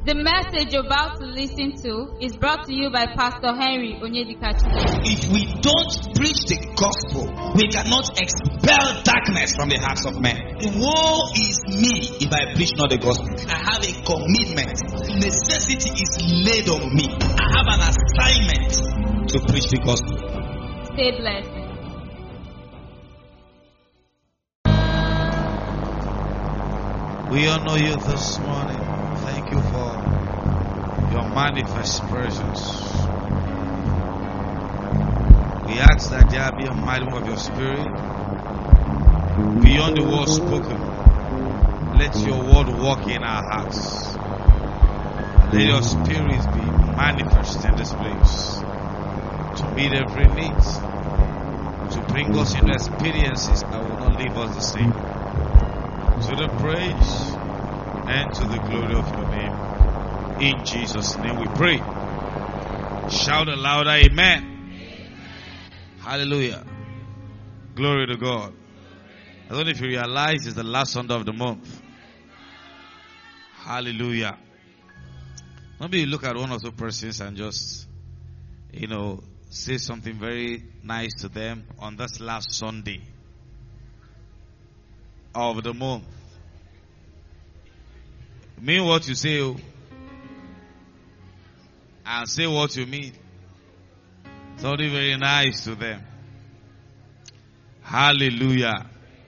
The message you're about to listen to is brought to you by Pastor Henry Onyedikachi. If we don't preach the gospel, we cannot expel darkness from the hearts of men. Woe is me if I preach not the gospel. I have a commitment. Necessity is laid on me. I have an assignment to preach the gospel. Stay blessed. We honor you this morning. Thank you for your manifest presence. We ask that there be a mighty move of your spirit beyond the word spoken. Let your word walk in our hearts. Let your spirit be manifest in this place to meet every need, to bring us into experiences that will not leave us the same. To the praise and to the glory of your name. In Jesus' name we pray. Shout a louder amen. Hallelujah. Glory to God. I don't know if you realize it's the last Sunday of the month. Hallelujah. Maybe you look at one or two persons and just, say something very nice to them on this last Sunday of the month. Mean what you say, and say what you mean. Something very nice to them. Hallelujah.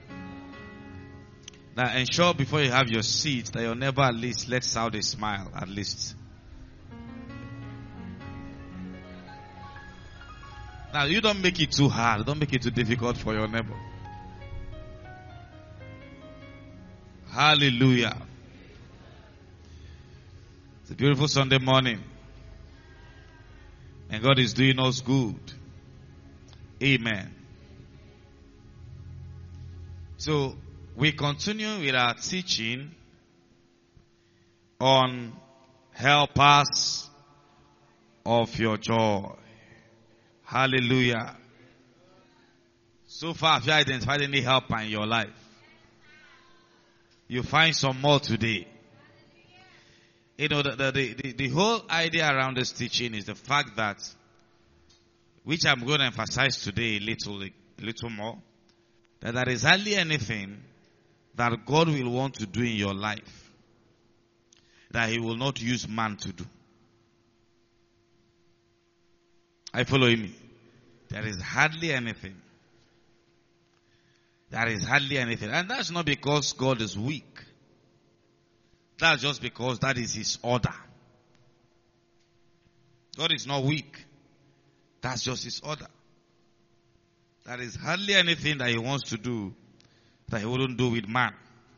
Now ensure before you have your seat that your neighbor at least lets out a smile at least. Now you don't make it too hard. Don't make it too difficult for your neighbor. Hallelujah. It's a beautiful Sunday morning. And God is doing us good. Amen. So, we continue with our teaching on helpers of your joy. Hallelujah. So far, have you identified any helper in your life? You find some more today. The whole idea around this teaching is the fact that, which I'm going to emphasize today a little more, that there is hardly anything that God will want to do in your life that He will not use man to do. Are you following me? There is hardly anything. There is hardly anything. And that's not because God is weak. That's just because that is His order. God is not weak. That's just His order. There is hardly anything that He wants to do that He wouldn't do with man.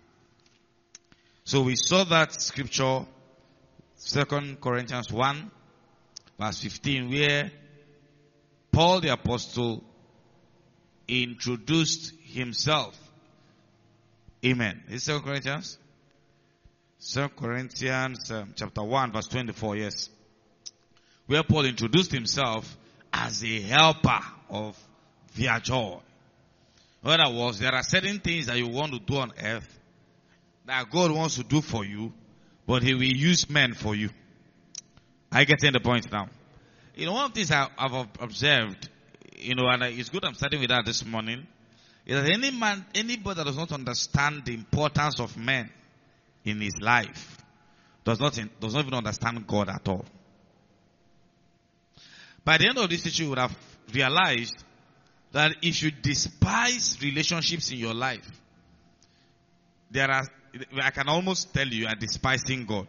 So we saw that scripture, 2 Corinthians 1, verse 15, where Paul the Apostle introduced himself. Amen. Is it 2 Corinthians? 2 Corinthians chapter 1 verse 24, yes. Where Paul introduced himself as a helper of their joy. In other words, there are certain things that you want to do on earth that God wants to do for you, but He will use men for you. I get the point now. One of the things I've observed, and it's good I'm starting with that this morning, is that anybody that does not understand the importance of men in his life does not even understand God at all. By the end of this teaching, you would have realized that if you despise relationships in your life, I can almost tell you are despising God.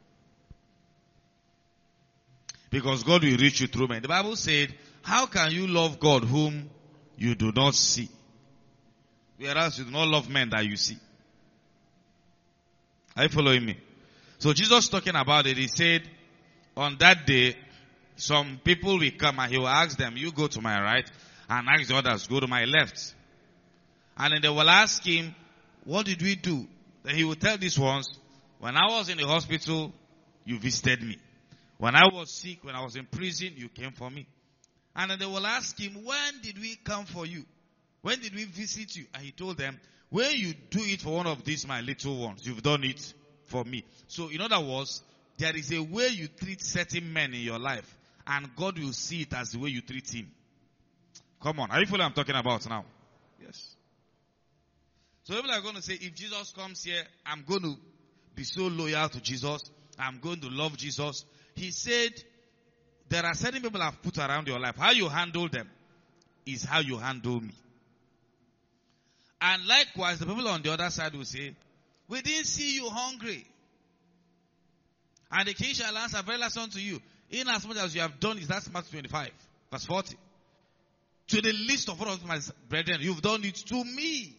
Because God will reach you through men. The Bible said, how can you love God whom you do not see? Whereas you do not love men that you see. Are you following me? So Jesus talking about it, He said, on that day, some people will come and He will ask them, you go to my right, and ask the others, go to my left. And then they will ask Him, what did we do? Then He will tell these ones, when I was in the hospital, you visited me. When I was sick, when I was in prison, you came for me. And then they will ask Him, when did we come for you? When did we visit you? And He told them, when you do it for one of these my little ones, you've done it for me. So in other words, there is a way you treat certain men in your life, and God will see it as the way you treat him. Come on, are you following what I'm talking about now? Yes. So people are going to say, if Jesus comes here, I'm going to be so loyal to Jesus. I'm going to love Jesus. He said, there are certain people I've put around your life. How you handle them is how you handle me. And likewise, the people on the other side will say, we didn't see you hungry. And the king shall answer, very last unto you, inasmuch as you have done it, that's Matthew 25, verse 40. To the least of all of my brethren, you've done it to me.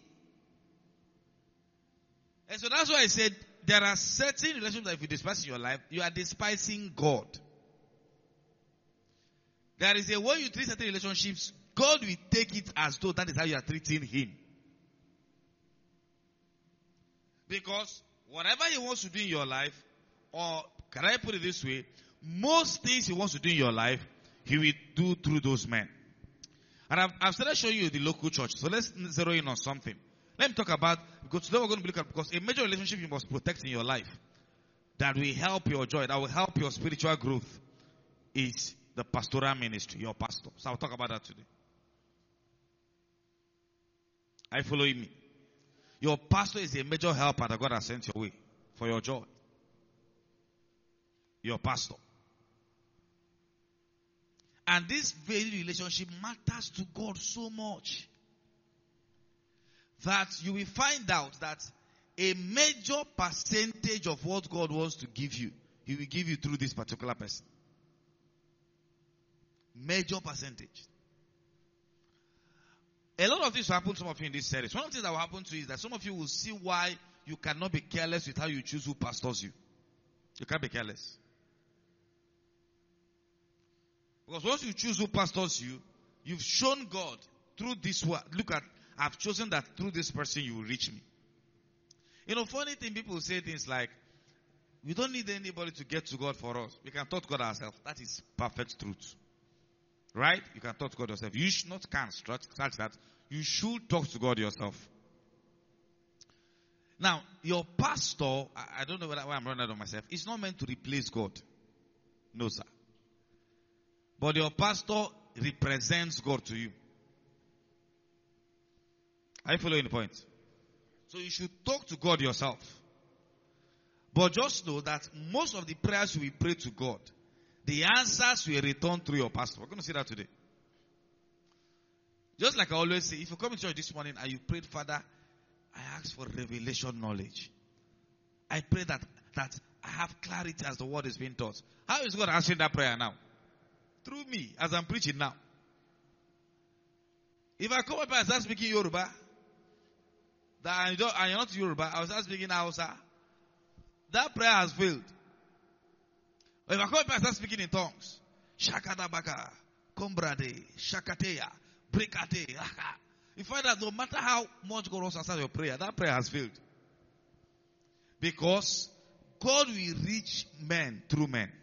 And so that's why I said, there are certain relationships that if you despise in your life, you are despising God. There is a way you treat certain relationships, God will take it as though that is how you are treating him. Because whatever he wants to do in your life, or can I put it this way, most things he wants to do in your life, he will do through those men. And I've started showing you the local church. So let's zero in on something. Let me talk about, because today we're going to look at, because a major relationship you must protect in your life, that will help your joy, that will help your spiritual growth, is the pastoral ministry, your pastor. So I'll talk about that today. Are you following me? Your pastor is a major helper that God has sent your way for your joy. Your pastor. And this very relationship matters to God so much that you will find out that a major percentage of what God wants to give you, he will give you through this particular person. Major percentage. A lot of things will happen to some of you in this series. One of the things that will happen to you is that some of you will see why you cannot be careless with how you choose who pastors you. You can't be careless. Because once you choose who pastors you, you've shown God through this word. Look at, I've chosen that through this person you will reach me. You know, funny thing, people say things like, we don't need anybody to get to God for us. We can talk to God ourselves. That is perfect truth. Right? You can talk to God yourself. You should not construct that. You should talk to God yourself. Now, your pastor, I don't know why I'm running out of myself. It's not meant to replace God. No, sir. But your pastor represents God to you. Are you following the point? So you should talk to God yourself. But just know that most of the prayers you will pray to God, the answers will return through your pastor. We're going to see that today. Just like I always say, if you come to church this morning and you prayed, Father, I ask for revelation knowledge. I pray that I have clarity as the word is being taught. How is God answering that prayer now? Through me, as I'm preaching now. If I come up and start speaking Yoruba, and you're not Yoruba, I will start speaking Hausa, that prayer has failed. If I come up and start speaking in tongues, Shakadabaka, Kombrade, Shakateya, Brikate, you find that no matter how much God wants to answer your prayer, that prayer has failed. Because God will reach men through men.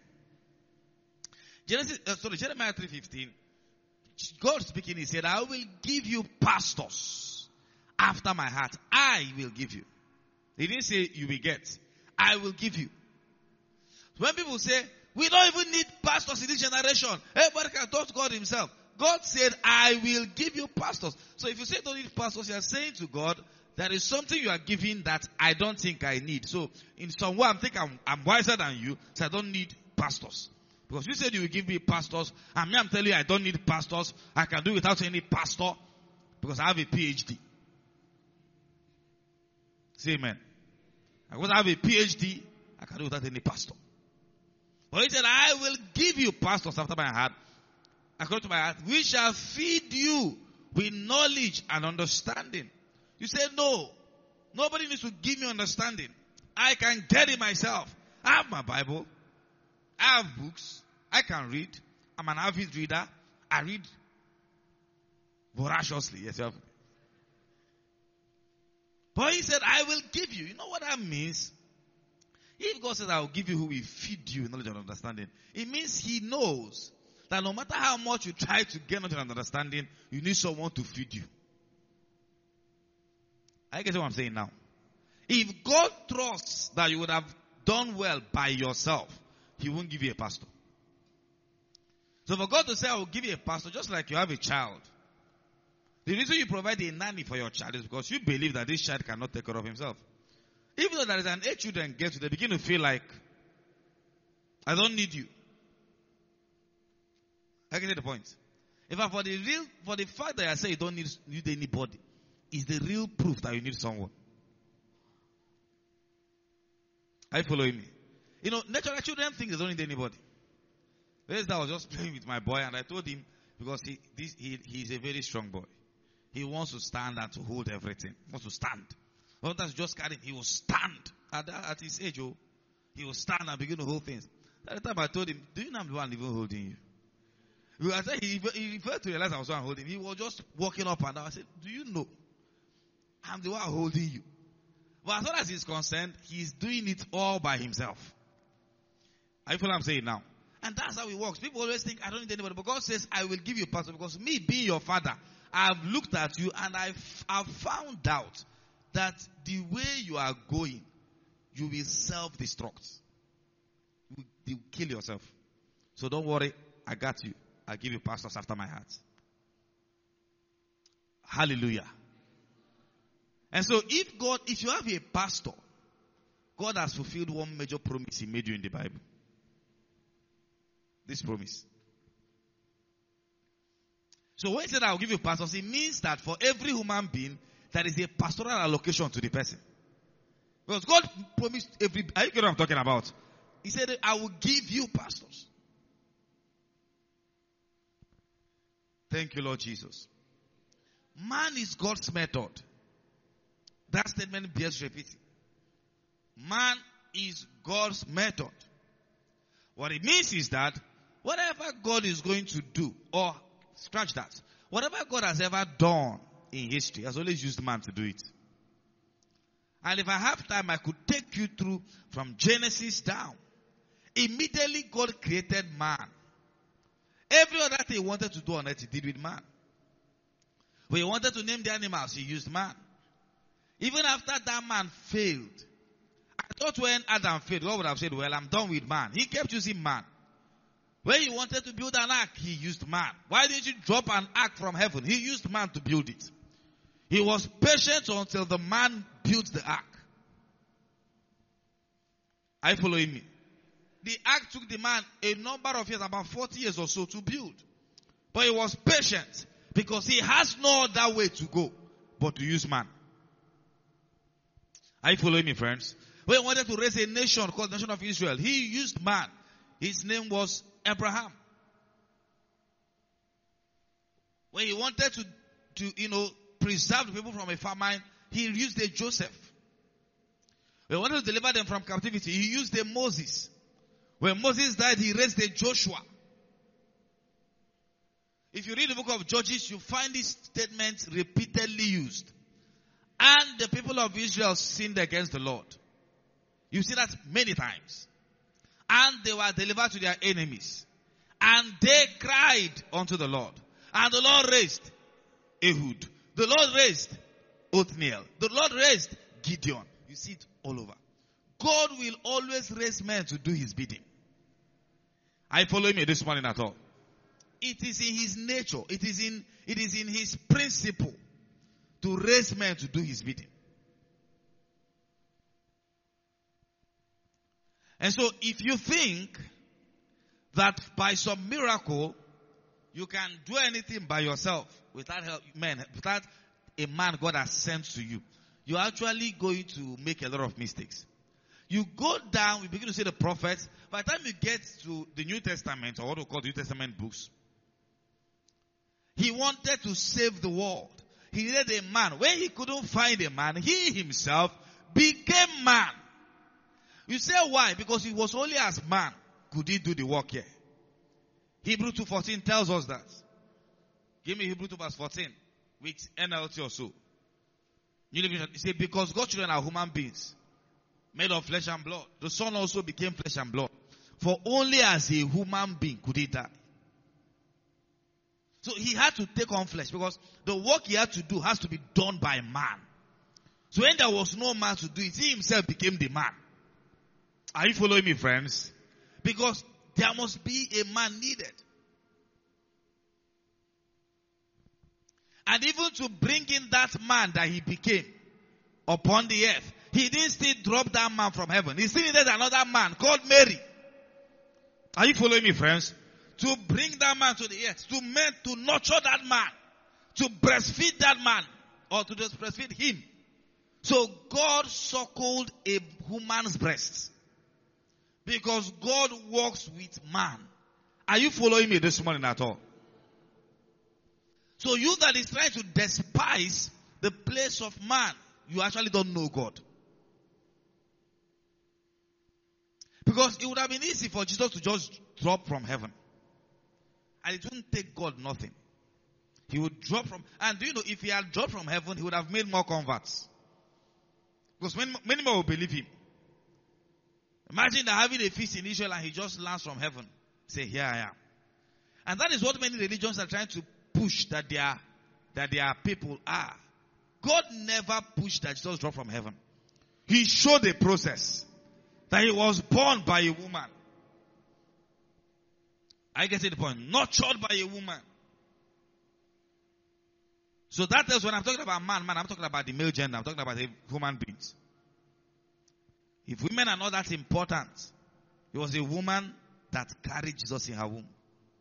Jeremiah 3:15, God speaking, he said, I will give you pastors after my heart. I will give you. He didn't say you will get. I will give you. When people say, we don't even need pastors in this generation, everybody can talk to God himself. God said, I will give you pastors. So if you say don't need pastors, you are saying to God, there is something you are giving that I don't think I need. So in some way, I'm wiser than you, so I don't need pastors. Because you said you will give me pastors, and me, I'm telling you, I don't need pastors. I can do without any pastor, because I have a PhD. Say amen. Because I have a PhD, I can do without any pastor. But he said, I will give you pastors after my heart, according to my heart. We shall feed you with knowledge and understanding. You said, no. Nobody needs to give me understanding. I can get it myself. I have my Bible. I have books. I can read. I'm an avid reader. I read voraciously. Yes, you have. But he said, I will give you. You know what that means? If God says, I will give you who will feed you in knowledge and understanding, it means he knows that no matter how much you try to get knowledge and understanding, you need someone to feed you. I get what I'm saying now. If God trusts that you would have done well by yourself, He won't give you a pastor. So for God to say, I will give you a pastor, just like you have a child. The reason you provide a nanny for your child is because you believe that this child cannot take care of himself. Even though there is an age children get to, they begin to feel like, I don't need you. I get the point. In fact, for the fact that I say you don't need anybody, is the real proof that you need someone. Are you following me? You know, naturally children think they don't need anybody. Yesterday I was just playing with my boy and I told him, because he's a very strong boy. He wants to stand and to hold everything. He wants to stand. Sometimes just carry him. He will stand. At his age, he will stand and begin to hold things. At the time I told him, do you know I'm the one even holding you? Because I said he failed to realize I was the one holding him. He was just walking up and down. I said, do you know I'm the one holding you? But as far as he's concerned, he's doing it all by himself. Are you following what I'm saying now? And that's how it works. People always think, I don't need anybody. But God says, I will give you a pastor. Because me being your father, I've looked at you and I've found out that the way you are going, you will self-destruct. You will kill yourself. So don't worry, I got you. I'll give you pastors after my heart. Hallelujah. And so if you have a pastor, God has fulfilled one major promise He made you in the Bible. This promise. So when He said, I'll give you pastors, it means that for every human being, there is a pastoral allocation to the person. Because God promised are you getting what I'm talking about? He said, I will give you pastors. Thank you, Lord Jesus. Man is God's method. That statement bears repeating. Man is God's method. What it means is that whatever God is going to do, or scratch that, whatever God has ever done in history has always used man to do it. And if I have time, I could take you through from Genesis down. Immediately God created man. Every other thing He wanted to do on earth, He did with man. When He wanted to name the animals, He used man. Even after that man failed, I thought when Adam failed, God would have said, well, I'm done with man. He kept using man. When He wanted to build an ark, He used man. Why didn't you drop an ark from heaven? He used man to build it. He was patient until the man built the ark. Are you following me? The ark took the man a number of years, about 40 years or so, to build. But he was patient because he has no other way to go but to use man. Are you following me, friends? When He wanted to raise a nation called the Nation of Israel, He used man. His name was Abraham. When He wanted to preserve the people from a famine, He used a Joseph. When He wanted to deliver them from captivity, He used a Moses. When Moses died, He raised a Joshua. If you read the book of Judges, you find this statement repeatedly used. And the people of Israel sinned against the Lord. You see that many times. And they were delivered to their enemies. And they cried unto the Lord. And the Lord raised Ehud. The Lord raised Othniel. The Lord raised Gideon. You see it all over. God will always raise men to do His bidding. Are you following me this morning at all? It is in His nature. It is in His principle to raise men to do His bidding. And so if you think that by some miracle you can do anything by yourself without without a man God has sent to you, you're actually going to make a lot of mistakes. You go down, we begin to see the prophets. By the time you get to the New Testament, or what we call the New Testament books, He wanted to save the world. He needed a man. When He couldn't find a man, He Himself became man. You say why? Because He was only as man could He do the work here. Hebrew 2:14 tells us that. Give me Hebrew 2 verse 14 with NLT or so. You say, because God's children are human beings, made of flesh and blood. The Son also became flesh and blood. For only as a human being could He die. So He had to take on flesh because the work He had to do has to be done by man. So when there was no man to do it, He Himself became the man. Are you following me, friends? Because there must be a man needed. And even to bring in that man that he became upon the earth, he didn't still drop that man from heaven. He still needed another man called Mary. Are you following me, friends? To bring that man to the earth, to nurture that man, to breastfeed that man, or to just breastfeed him. So God suckled a woman's breast. Because God works with man. Are you following me this morning at all? So you that is trying to despise the place of man, you actually don't know God. Because it would have been easy for Jesus to just drop from heaven. And it wouldn't take God nothing. He would drop from, and do you know, if he had dropped from heaven, he would have made more converts. Because many more will believe him. Imagine that having a feast in Israel and he just lands from heaven. Say, here I am. And that is what many religions are trying to push that their people are. God never pushed that Jesus dropped from heaven. He showed a process. That he was born by a woman. I get to the point. Nurtured by a woman. So that is when I'm talking about man, I'm talking about the male gender. I'm talking about the human beings. If women are not that important, it was a woman that carried Jesus in her womb.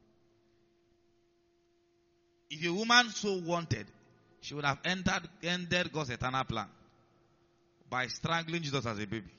If a woman so wanted, she would have ended God's eternal plan by strangling Jesus as a baby.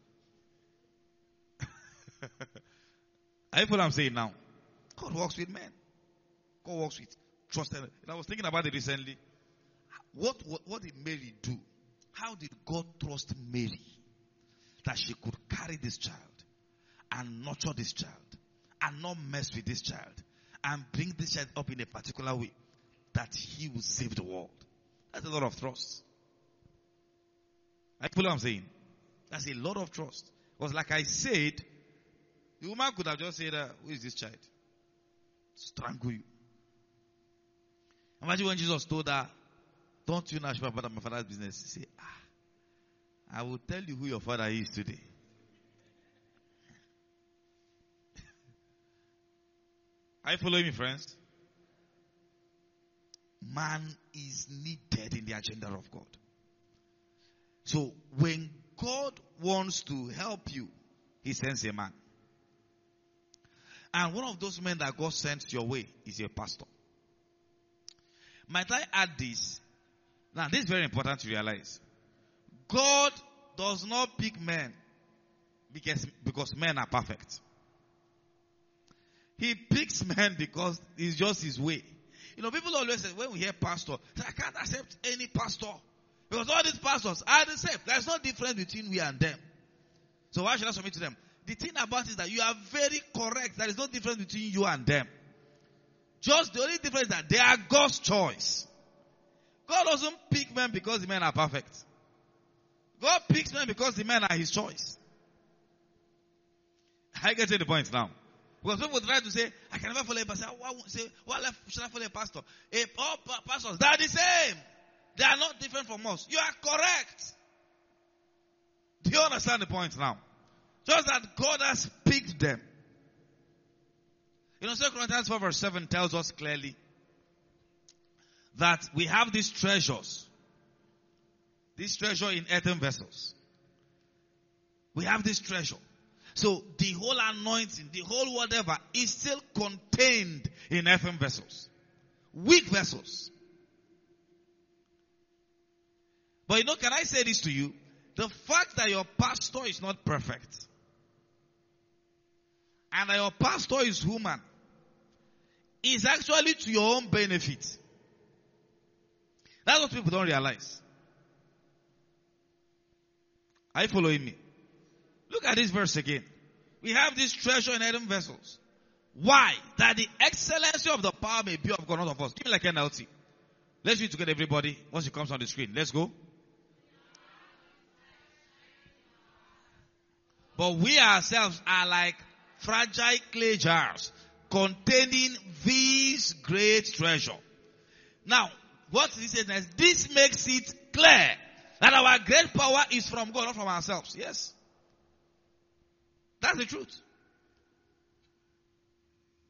Are you what I'm saying now? God works with men. God works with trusted. I was thinking about it recently. What did Mary do? How did God trust Mary that she could carry this child and nurture this child and not mess with this child and bring this child up in a particular way that he will save the world? That's a lot of trust. I feel what I'm saying. That's a lot of trust. Because like I said, the woman could have just said, who is this child? Strangle you. Imagine when Jesus told her, don't you know about my father's business? She said, I will tell you who your father is today. Are you following me, friends? Man is needed in the agenda of God. So when God wants to help you, he sends a man. And one of those men that God sends your way is a pastor. Might I add this? Now, this is very important to realize. God does not pick men because men are perfect. He picks men because it's just his way. You know, people always say, when we hear pastor, I can't accept any pastor. Because all these pastors are the same. There's no difference between we and them. So why should I submit to them? The thing about it is that you are very correct. There is no difference between you and them. Just the only difference is that they are God's choice. God doesn't pick men because the men are perfect. God picks men because the men are his choice. I get to the point now. Because people try to say, I can never follow a pastor. Why should I follow a pastor? All pastors, they are the same. They are not different from us. You are correct. Do you understand the point now? Just that God has picked them. You know, 2 Corinthians 4 verse 7 tells us clearly that we have these treasures. This treasure in earthen vessels. We have this treasure. So the whole anointing, the whole whatever is still contained in earthen vessels. Weak vessels. But you know, can I say this to you? The fact that your pastor is not perfect and that your pastor is human is actually to your own benefit. That's what people don't realize. Are you following me? Look at this verse again. We have this treasure in earthen vessels. Why? That the excellency of the power may be of God, not of us. Give me like NLT. Let's read together, everybody. Once it comes on the screen. Let's go. But we ourselves are like fragile clay jars containing this great treasure. Now, what he says next, this makes it clear that our great power is from God, not from ourselves. Yes. That's the truth.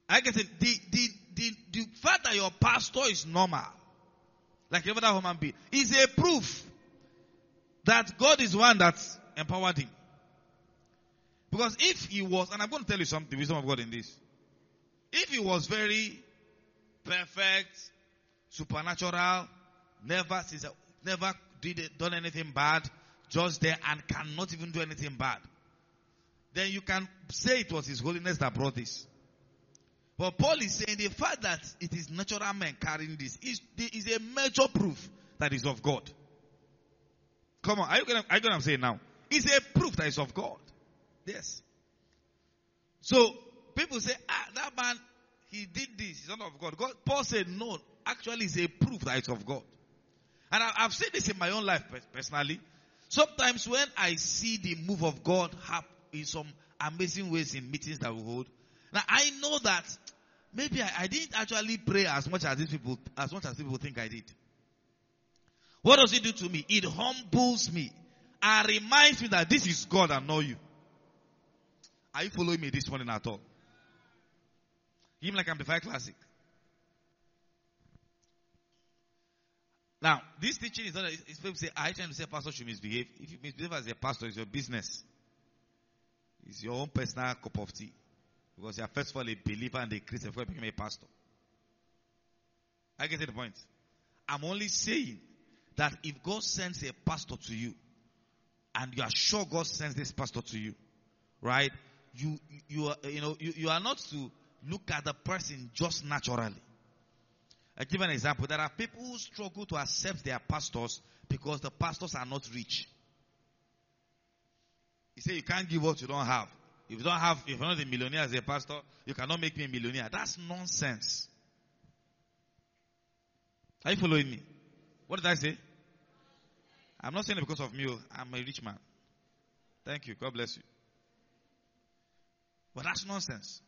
I get it. The fact that your pastor is normal, like every other human being, is a proof that God is one that empowered him. Because if he was, and I'm going to tell you something, the wisdom of God in this. If he was very perfect, supernatural, never done anything bad, just there and cannot even do anything bad, then you can say it was His holiness that brought this. But Paul is saying the fact that it is natural men carrying this is a major proof that it's of God. Come on, are you going to say it now? It's a proof that it's of God. Yes. So people say, that man, he did this, he's not of God. Paul said, no, actually it's a proof that it's of God. And I've seen this in my own life personally. Sometimes when I see the move of God happen in some amazing ways in meetings that we hold, now I know that maybe I didn't actually pray as much as people think I did. What does it do to me? It humbles me and reminds me that this is God and not you. Are you following me this morning at all? Him like Amplified Classic. Now, this teaching is not, it's people say, I trying to say pastor should misbehave. If you misbehave as a pastor, it's your business. It's your own personal cup of tea. Because you are first of all a believer and a Christian before you become a pastor. I get to the point. I'm only saying that if God sends a pastor to you, and you are sure God sends this pastor to you, right? You are not to look at the person just naturally. I give an example. There are people who struggle to accept their pastors because the pastors are not rich. You say you can't give what you don't have. If you're not a millionaire as a pastor, you cannot make me a millionaire. That's nonsense. Are you following me? What did I say? I'm not saying it because of me. I'm a rich man. Thank you. God bless you. But that's nonsense.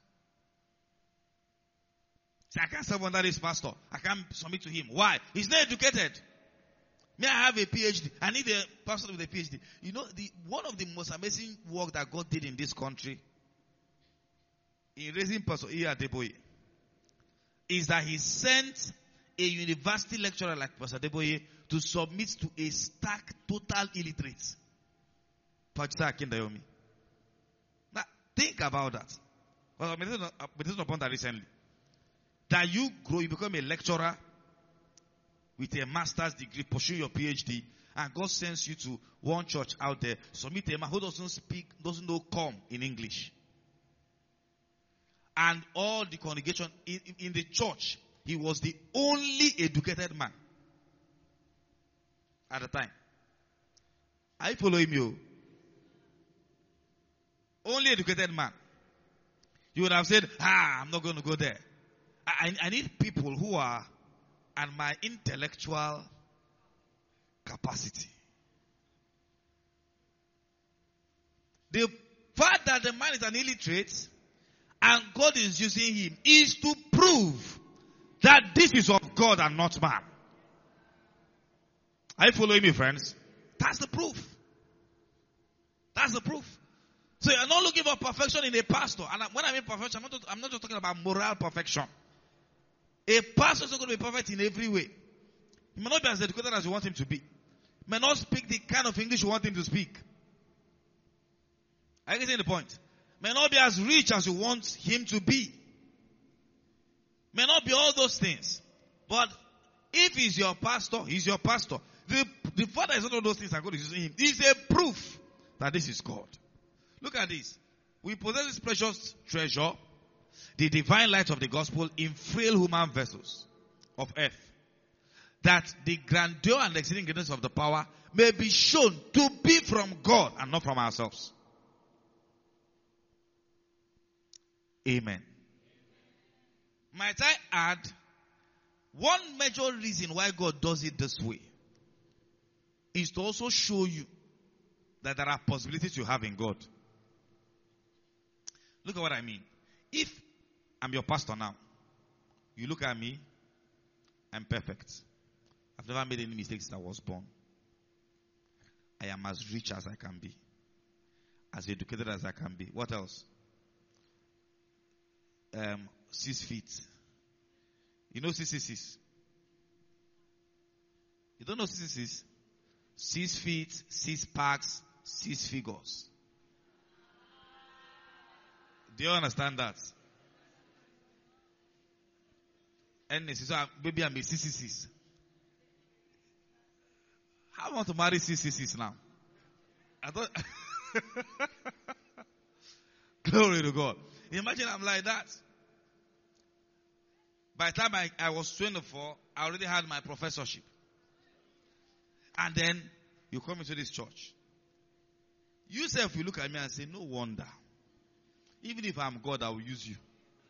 See, I can't serve under this pastor. I can't submit to him. Why? He's not educated. May I have a PhD? I need a pastor with a PhD. You know, one of the most amazing work that God did in this country, in raising Pastor E. Adeboye, is that he sent a university lecturer like Pastor Adeboye to submit to a stark, total illiterate. Pastor Akindayomi. Now, think about that. Well, I'm meditating upon that recently. That you grow, you become a lecturer with a master's degree, pursue your PhD, and God sends you to one church out there, submit a man who doesn't know come in English. And all the congregation in the church, he was the only educated man at the time. Are you following me? Only educated man. You would have said, I'm not going to go there. I need people who are at my intellectual capacity. The fact that the man is an illiterate and God is using him is to prove that this is of God and not man. Are you following me, friends? That's the proof. That's the proof. So you're not looking for perfection in a pastor. And when I mean perfection, I'm not just talking about moral perfection. A pastor is not going to be perfect in every way. He may not be as educated as you want him to be. He may not speak the kind of English you want him to speak. Are you getting the point? May not be as rich as you want him to be. May not be all those things. But if he's your pastor, he's your pastor. The father is not all those things that God is using him. It's a proof that this is God. Look at this. We possess this precious treasure, the divine light of the gospel, in frail human vessels of earth, that the grandeur and exceeding greatness of the power may be shown to be from God and not from ourselves. Amen. Might I add, one major reason why God does it this way is to also show you that there are possibilities you have in God. Look at what I mean. If I'm your pastor now, you look at me, I'm perfect. I've never made any mistakes since I was born. I am as rich as I can be. As educated as I can be. What else? 6 feet. You know 666? You don't know 666? 6 feet, 6 packs, 6 figures. Do you understand that? And so maybe I'm a 666. How do I want to marry 666 now? I thought. Glory to God. Imagine I'm like that. By the time I was 24, I already had my professorship. And then you come into this church. You self, you look at me and say, no wonder. Even if I'm God, I will use you.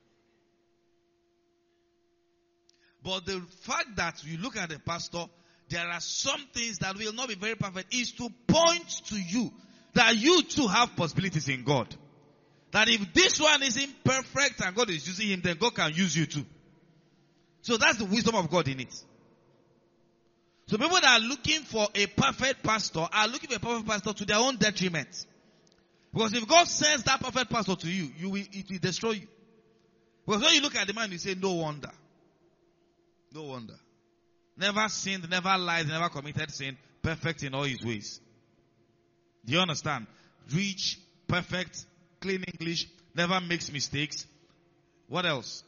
But the fact that you look at the pastor, there are some things that will not be very perfect, is to point to you that you too have possibilities in God. That if this one is imperfect and God is using him, then God can use you too. So that's the wisdom of God in it. So people that are looking for a perfect pastor are looking for a perfect pastor to their own detriment. Because if God sends that perfect pastor to you, it will destroy you. Because when you look at the man, you say, no wonder. No wonder. Never sinned, never lied, never committed sin, perfect in all his ways. Do you understand? Rich, perfect, clean English, never makes mistakes. What else?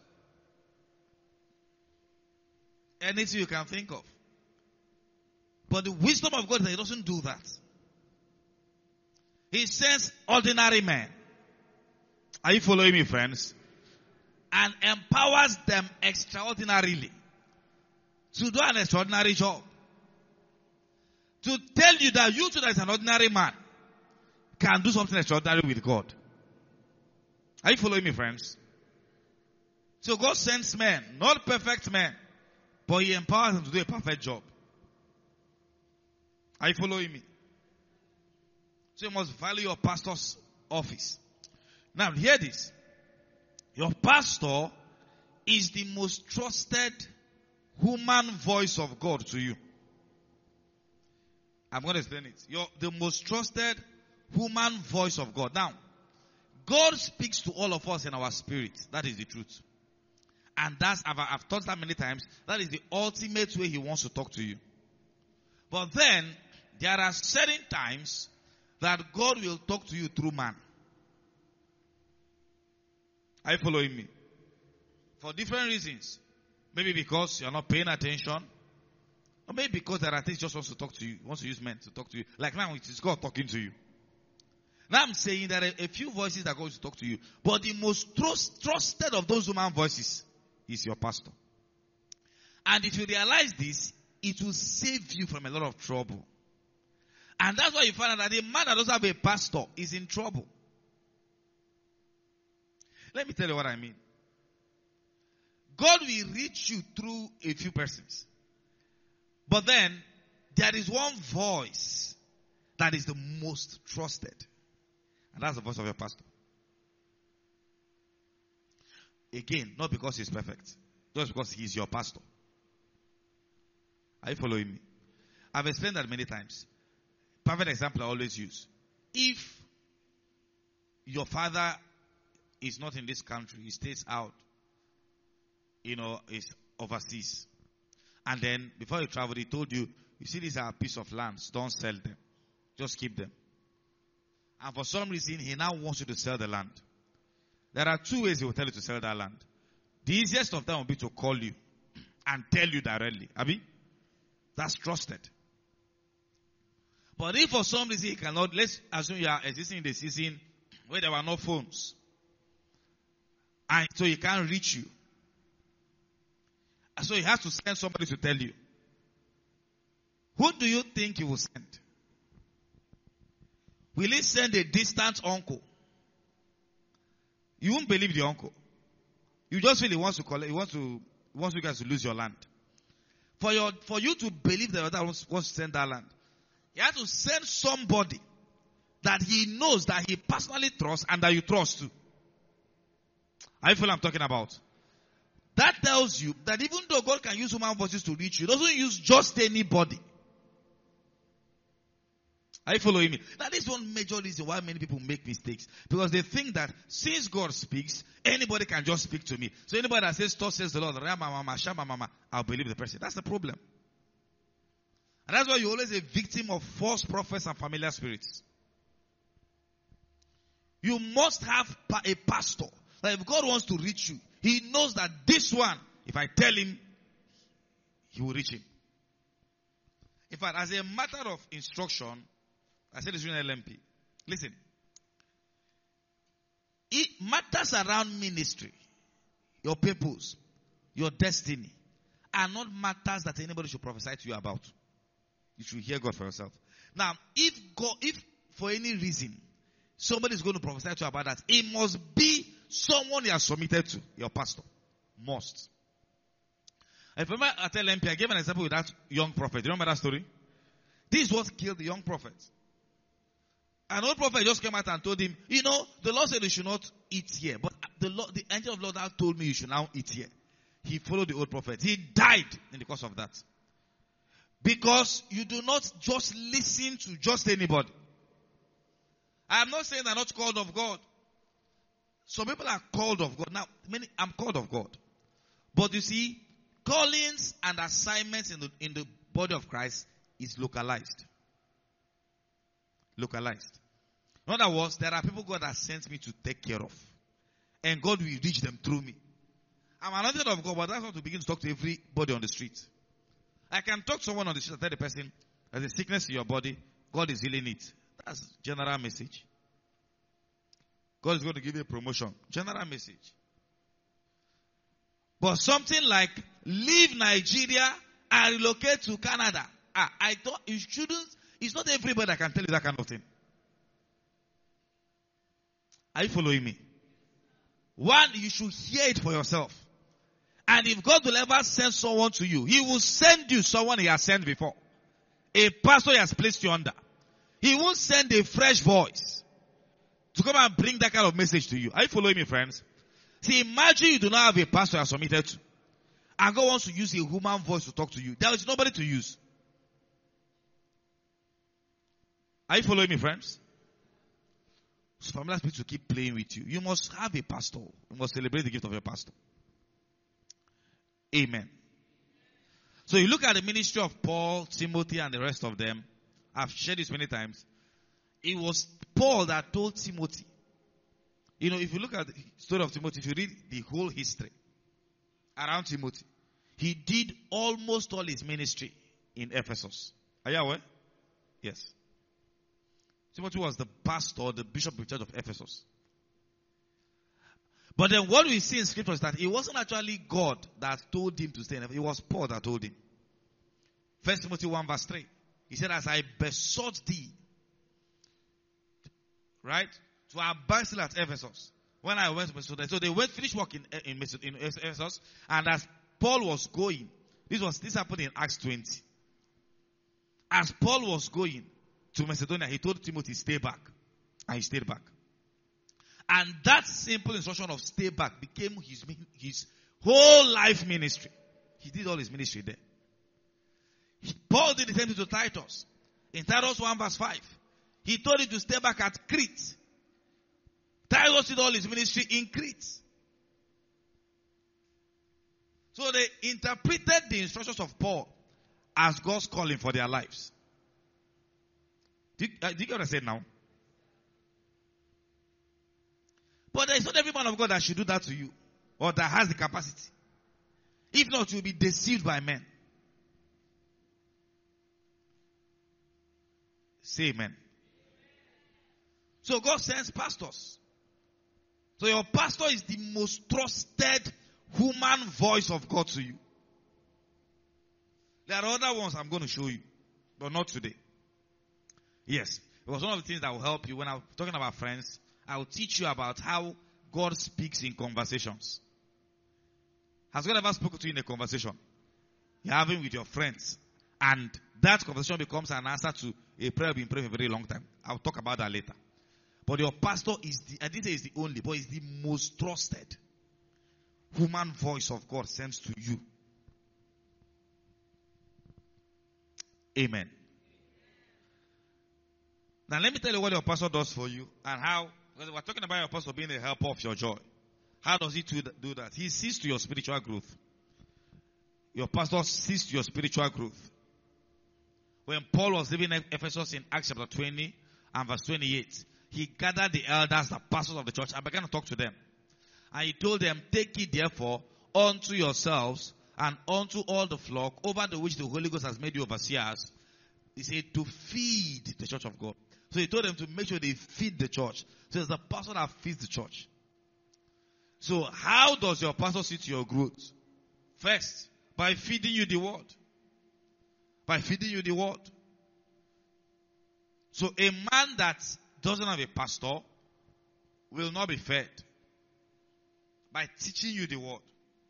Anything you can think of. But the wisdom of God is that he doesn't do that. He sends ordinary men. Are you following me, friends? And empowers them extraordinarily to do an extraordinary job. To tell you that you too, that is an ordinary man, can do something extraordinary with God. Are you following me, friends? So God sends men, not perfect men, but he empowers them to do a perfect job. Are you following me? So you must value your pastor's office. Now, hear this. Your pastor is the most trusted human voice of God to you. I'm going to explain it. You're the most trusted human voice of God. Now, God speaks to all of us in our spirit. That is the truth. And I've taught that many times, that is the ultimate way he wants to talk to you. But then, there are certain times that God will talk to you through man. Are you following me? For different reasons. Maybe because you're not paying attention. Or maybe because there are things he just wants to talk to you. He wants to use men to talk to you. Like now, it is God talking to you. Now I'm saying there are a few voices that God wants to talk to you. But the most trusted of those human voices is your pastor. And if you realize this, it will save you from a lot of trouble. And that's why you find out that a man that doesn't have a pastor is in trouble. Let me tell you what I mean. God will reach you through a few persons. But then, there is one voice that is the most trusted. And that's the voice of your pastor. Again, not because he's perfect. Just because he's your pastor. Are you following me? I've explained that many times. Perfect example I always use. If your father is not in this country, he stays out, is overseas. And then, before you travel, he told you, you see these are a piece of land, don't sell them. Just keep them. And for some reason, he now wants you to sell the land. There are two ways he will tell you to sell that land. The easiest of them will be to call you and tell you directly. Abi? That's trusted. But if for some reason he cannot, let's assume you are existing in the season where there were no phones. And so he can't reach you. So he has to send somebody to tell you. Who do you think he will send? Will he send a distant uncle? You won't believe the uncle. You just feel he wants to collect, he wants you guys to lose your land. For you to believe that the other wants to send that land, you have to send somebody that he knows, that he personally trusts, and that you trust too. I feel I'm talking about. That tells you that even though God can use human voices to reach you, he doesn't use just anybody. Are you following me? Now, this is one major reason why many people make mistakes. Because they think that since God speaks, anybody can just speak to me. So anybody that says, "Thus says the Lord," I'll believe the person. That's the problem. And that's why you're always a victim of false prophets and familiar spirits. You must have a pastor. That if God wants to reach you, He knows that this one, if I tell him, He will reach him. In fact, as a matter of instruction, I said this during LMP. Listen. It matters around ministry, your purpose, your destiny, are not matters that anybody should prophesy to you about. You should hear God for yourself. Now, if for any reason somebody is going to prophesy to you about that, it must be someone you are submitted to, your pastor. Must. If I remember at LMP, I gave an example with that young prophet. Do you remember that story? This is what killed the young prophet. An old prophet just came out and told him, the Lord said you should not eat here. But the angel of the Lord told me you should now eat here. He followed the old prophet. He died in the course of that. Because you do not just listen to just anybody. I am not saying they're not called of God. Some people are called of God. Now, I'm called of God. But you see, callings and assignments in the body of Christ is localized. Localized. In other words, there are people God has sent me to take care of. And God will reach them through me. I'm anointed of God, but that's not to begin to talk to everybody on the street. I can talk to someone on the street and tell the person, there's a sickness in your body, God is healing it. That's general message. God is going to give you a promotion. General message. But something like, leave Nigeria and relocate to Canada. I thought you shouldn't. It's not everybody that can tell you that kind of thing. Are you following me? One, you should hear it for yourself. And if God will ever send someone to you, He will send you someone He has sent before. A pastor He has placed you under. He won't send a fresh voice to come and bring that kind of message to you. Are you following me, friends? See, imagine you do not have a pastor you are submitted to. And God wants to use a human voice to talk to you. There is nobody to use. Are you following me, friends? So familiar spirits will keep playing with you. You must have a pastor. You must celebrate the gift of your pastor. Amen. So you look at the ministry of Paul, Timothy, and the rest of them. I've shared this many times. It was Paul that told Timothy. If you look at the story of Timothy, if you read the whole history around Timothy, he did almost all his ministry in Ephesus. Are you aware? Yes. Timothy was the pastor, the bishop of the church of Ephesus. But then what we see in scripture is that it wasn't actually God that told him to stay in Ephesus. It was Paul that told him. 1 Timothy 1 verse 3. He said, as I besought thee, right, to abide still at Ephesus. When I went to Macedonia. So they went, finished work in Ephesus. And as Paul was going, this happened in Acts 20. As Paul was going to Macedonia, he told Timothy, stay back. And he stayed back. And that simple instruction of stay back became his whole life ministry. He did all his ministry there. Paul did the same thing to Titus. In Titus 1 verse 5. He told him to stay back at Crete. Titus did all his ministry in Crete. So they interpreted the instructions of Paul as God's calling for their lives. Do you get what I said now? But it's not every man of God that should do that to you. Or that has the capacity. If not, you'll be deceived by men. Say amen. So God sends pastors. So your pastor is the most trusted human voice of God to you. There are other ones I'm going to show you. But not today. Yes. It was one of the things that will help you when I'm talking about friends. I will teach you about how God speaks in conversations. Has God ever spoken to you in a conversation? You're having with your friends. And that conversation becomes an answer to a prayer you've been praying for a very long time. I'll talk about that later. But your pastor I didn't say is the only, but is the most trusted human voice of God sends to you. Amen. Now let me tell you what your pastor does for you and how, because we're talking about your pastor being a helper of your joy. How does he do that? He sees to your spiritual growth. Your pastor sees to your spiritual growth. When Paul was living in Ephesus in Acts chapter 20 and verse 28, he gathered the elders, the pastors of the church, and began to talk to them. And he told them, take it therefore unto yourselves and unto all the flock over the which the Holy Ghost has made you overseers. He said to feed the church of God. So he told them to make sure they feed the church. So it's the pastor that feeds the church. So how does your pastor see to your growth? First, by feeding you the word. By feeding you the word. So a man that doesn't have a pastor will not be fed. By teaching you the word.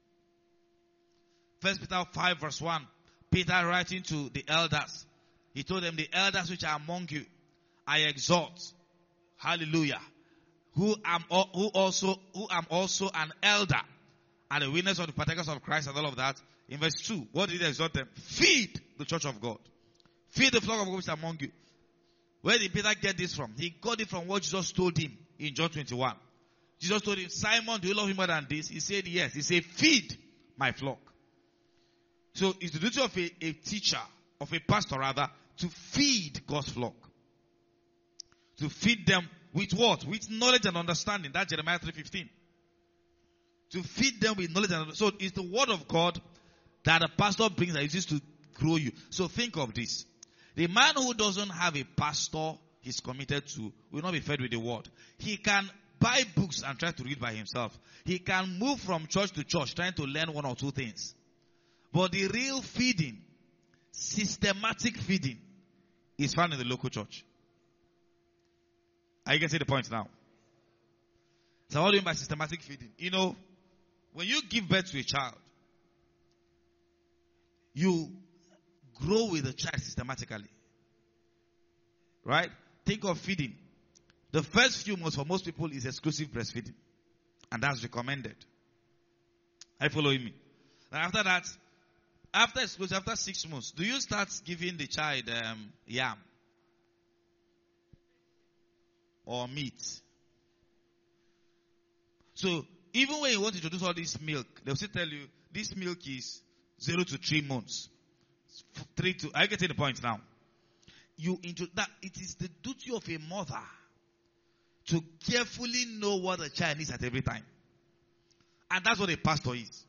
1 Peter 5 verse 1. Peter writing to the elders. He told them, the elders which are among you, I exhort. Hallelujah. Who am also an elder and a witness of the partakers of Christ and all of that. In verse 2, what did he exhort them? Feed the church of God. Feed the flock of God which is among you. Where did Peter get this from? He got it from what Jesus told him in John 21. Jesus told him, Simon, do you love him more than this? He said yes. He said, feed my flock. So it's the duty of a teacher, of a pastor rather, to feed God's flock. To feed them with what? With knowledge and understanding. That's Jeremiah 3:15. To feed them with knowledge and understanding. So it's the word of God that the pastor brings that uses to grow you. So think of this. The man who doesn't have a pastor he's committed to will not be fed with the word. He can buy books and try to read by himself. He can move from church to church trying to learn one or two things. But the real feeding, systematic feeding, is found in the local church. Are you getting the point now? So what do you mean by systematic feeding? You know, when you give birth to a child, you grow with the child systematically. Right? Think of feeding. The first few months for most people is exclusive breastfeeding. And that's recommended. Are you following me? And after that, after 6 months, do you start giving the child yam? Or meat? So, even when you want to introduce all this milk, they'll still tell you, this milk is 0 to 3 months. Are you getting the point now? It is the duty of a mother to carefully know what the child needs at every time. And that's what a pastor is.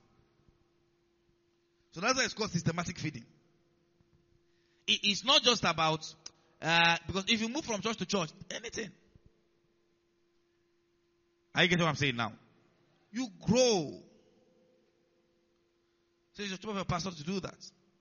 So that's why it's called systematic feeding. It's not just about, because if you move from church to church, anything. Are you getting what I'm saying now? You grow. So it's your job of a pastor to do that.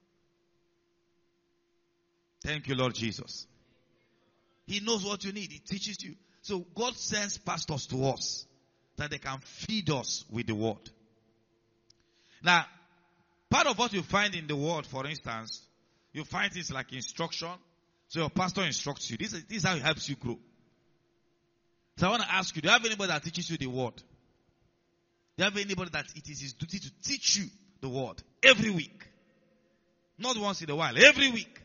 Thank you, Lord Jesus. He knows what you need. He teaches you. So God sends pastors to us that they can feed us with the word. Now, part of what you find in the word, for instance, you find things like instruction. So your pastor instructs you. This is how it helps you grow. So I want to ask you, do you have anybody that teaches you the word? Do you have anybody that it is his duty to teach you the word every week? Not once in a while, every week.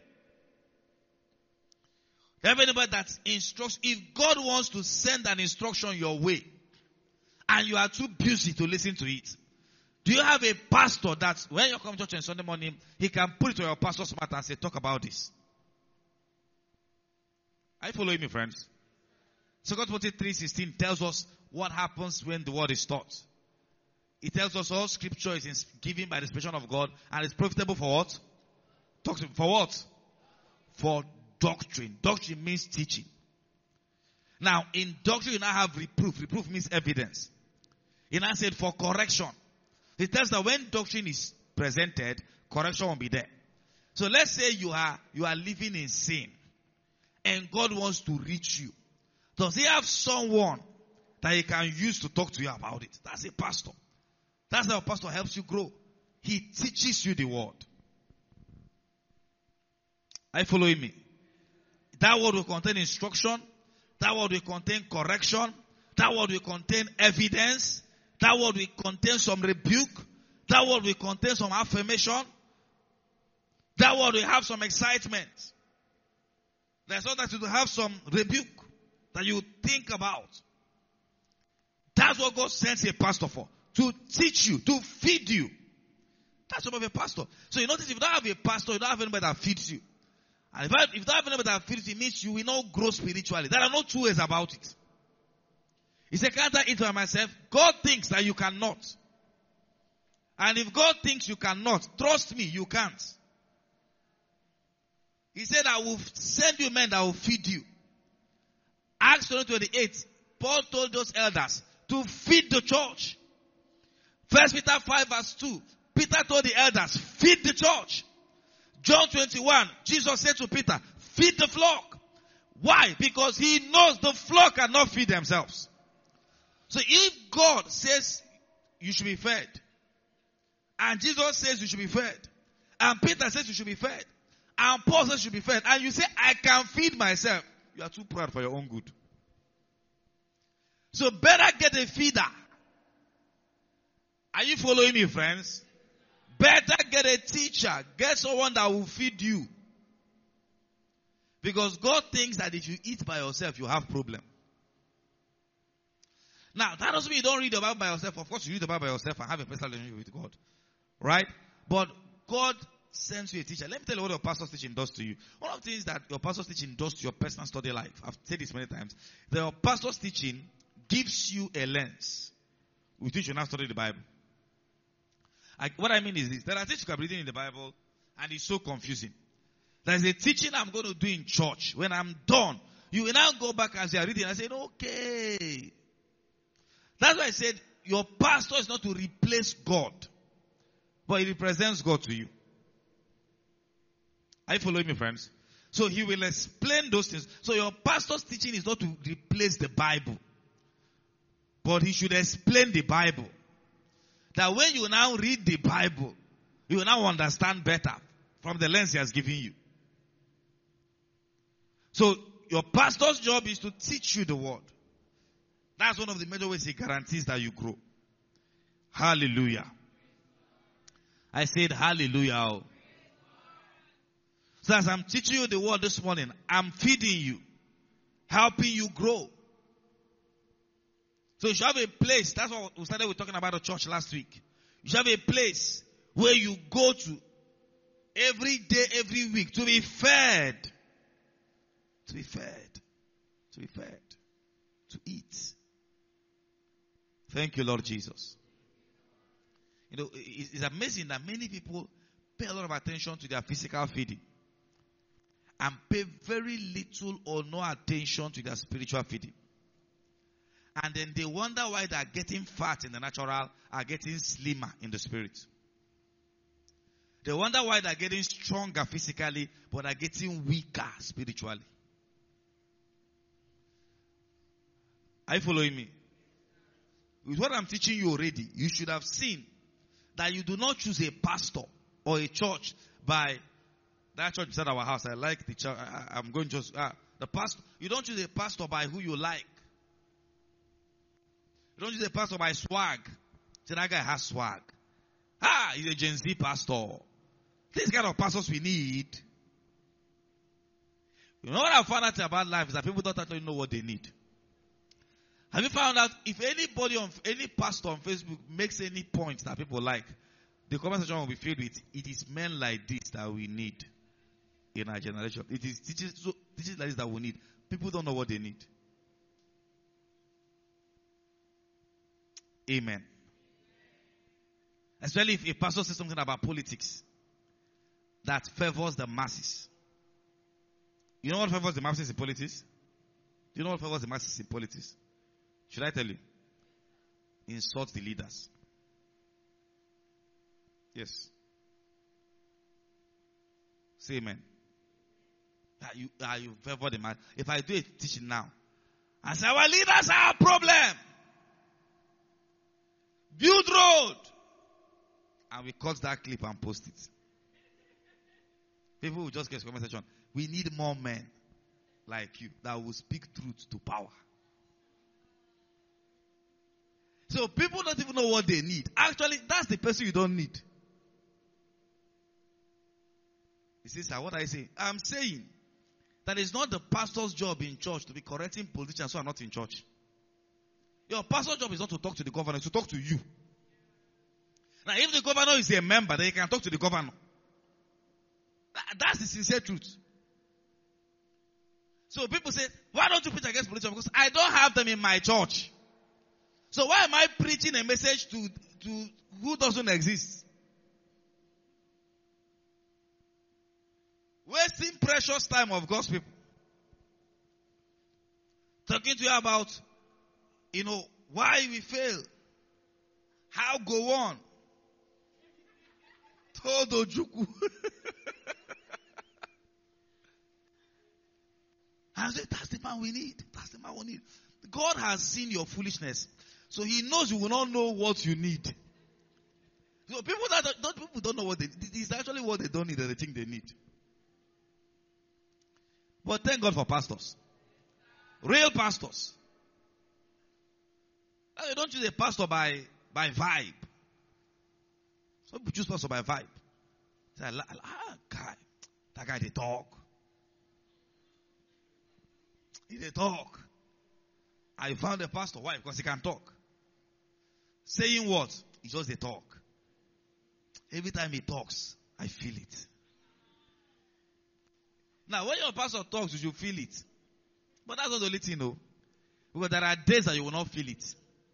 Do you have anybody that instructs? If God wants to send an instruction your way, and you are too busy to listen to it, do you have a pastor that when you come to church on Sunday morning, he can put it to your pastor's mouth and say, talk about this? Are you following me, friends? 2 Timothy 3:16 tells us what happens when the word is taught. It tells us all scripture is given by the inspiration of God and is profitable for what? For what? For doctrine. Doctrine means teaching. Now, in doctrine you now have reproof. Reproof means evidence. He now said for correction. It tells that when doctrine is presented, correction will be there. So let's say you are living in sin and God wants to reach you. Does he have someone that he can use to talk to you about it? That's a pastor. That's how a pastor helps you grow. He teaches you the word. Are you following me? That word will contain instruction. That word will contain correction. That word will contain evidence. That word will contain some rebuke. That word will contain some affirmation. That word will have some excitement. There's sometimes you have some rebuke that you think about. That's what God sends a pastor for. To teach you, to feed you. That's what of a pastor. So you notice if you don't have a pastor, you don't have anybody that feeds you. And if you don't have anybody that feeds you, it means you will not grow spiritually. There are no two ways about it. He said, can't I eat by myself? God thinks that you cannot. And if God thinks you cannot, trust me, you can't. He said, I will send you men that will feed you. Acts 28, Paul told those elders to feed the church. 1 Peter 5 verse 2, Peter told the elders, feed the church. John 21, Jesus said to Peter, feed the flock. Why? Because he knows the flock cannot feed themselves. So if God says you should be fed, and Jesus says you should be fed, and Peter says you should be fed, and Paul says you should be fed, and you say, I can feed myself, you are too proud for your own good. So better get a feeder. Are you following me, friends? Better get a teacher. Get someone that will feed you. Because God thinks that if you eat by yourself, you have problem. Now, that doesn't mean you don't read the Bible by yourself. Of course, you read the Bible by yourself and have a personal relationship with God. Right? But God sends you a teacher. Let me tell you what your pastor's teaching does to you. One of the things that your pastor's teaching does to your personal study life, I've said this many times, that your pastor's teaching gives you a lens with which you now study the Bible. What I mean is this. There are things you can be reading in the Bible and it's so confusing. There's a teaching I'm going to do in church. When I'm done, you will now go back as you are reading and say, okay. That's why I said your pastor is not to replace God, but he represents God to you. Are you following me, friends? So he will explain those things. So your pastor's teaching is not to replace the Bible, but he should explain the Bible. That when you now read the Bible, you will now understand better from the lens he has given you. So your pastor's job is to teach you the word. That's one of the major ways he guarantees that you grow. Hallelujah. I said hallelujah. So as I'm teaching you the word this morning, I'm feeding you, helping you grow. So you should have a place. That's what we started with talking about the church last week. You should have a place where you go to every day, every week to be fed. To be fed. To be fed. To eat. Thank you, Lord Jesus. You know, it's amazing that many people pay a lot of attention to their physical feeding and pay very little or no attention to their spiritual feeding. And then they wonder why they are getting fat in the natural, are getting slimmer in the spirit. They wonder why they are getting stronger physically, but are getting weaker spiritually. Are you following me? With what I'm teaching you already, you should have seen that you do not choose a pastor or a church by that church beside our house. I like the church. I'm going just the pastor. You don't choose a pastor by who you like. You don't choose a pastor by swag. Say that guy has swag. He's a Gen Z pastor. This kind of pastors we need. You know what I found out about life is that people don't actually know what they need. Have you found out if any pastor on Facebook makes any point that people like, the comment section will be filled with, it is men like this that we need in our generation. It is teachers like this that we need. People don't know what they need. Amen. Especially if a pastor says something about politics that favors the masses. You know what favors the masses in politics? Do you know what favors the masses in politics? Should I tell you? Insult the leaders. Yes. Say amen. You favor the man. If I do a teaching now, I say our leaders are a problem. Build road. And we cut that clip and post it. People will just get comment section. We need more men like you that will speak truth to power. So people don't even know what they need. Actually, that's the person you don't need. He says, what I say? I'm saying that it's not the pastor's job in church to be correcting politicians who are not in church. Your pastor's job is not to talk to the governor, it's to talk to you. Now, if the governor is a member, then you can talk to the governor. That's the sincere truth. So people say, why don't you preach against politicians? Because I don't have them in my church. So why am I preaching a message to who doesn't exist? Wasting precious time of God's people. Talking to you about, why we fail. How go on. Todo Juku. I say, that's the man we need. That's the man we need. God has seen your foolishness. So he knows you will not know what you need. So people don't know what they need. It's actually what they don't need that they think they need. But thank God for pastors. Real pastors. You don't choose a pastor by vibe. Some people choose pastor by vibe. Say, that guy they talk. They talk. I found a pastor. Why? Because he can talk. Saying what? He just they talk. Every time he talks, I feel it. Now, when your pastor talks, you should feel it. But that's not the only thing, though. Because there are days that you will not feel it.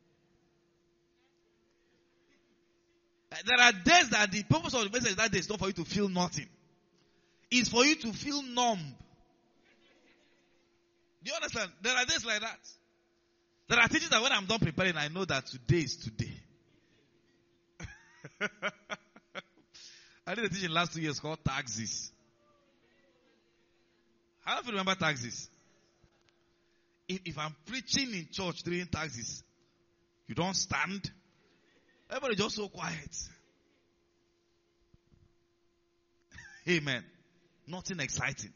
There are days that the purpose of the message that day is not for you to feel nothing. It's for you to feel numb. Do you understand? There are days like that. There are teachings that when I'm done preparing, I know that today is today. I did a teaching last 2 years called taxes. How do you remember taxes? If I'm preaching in church during taxes, you don't stand. Everybody just so quiet. Amen. Nothing exciting.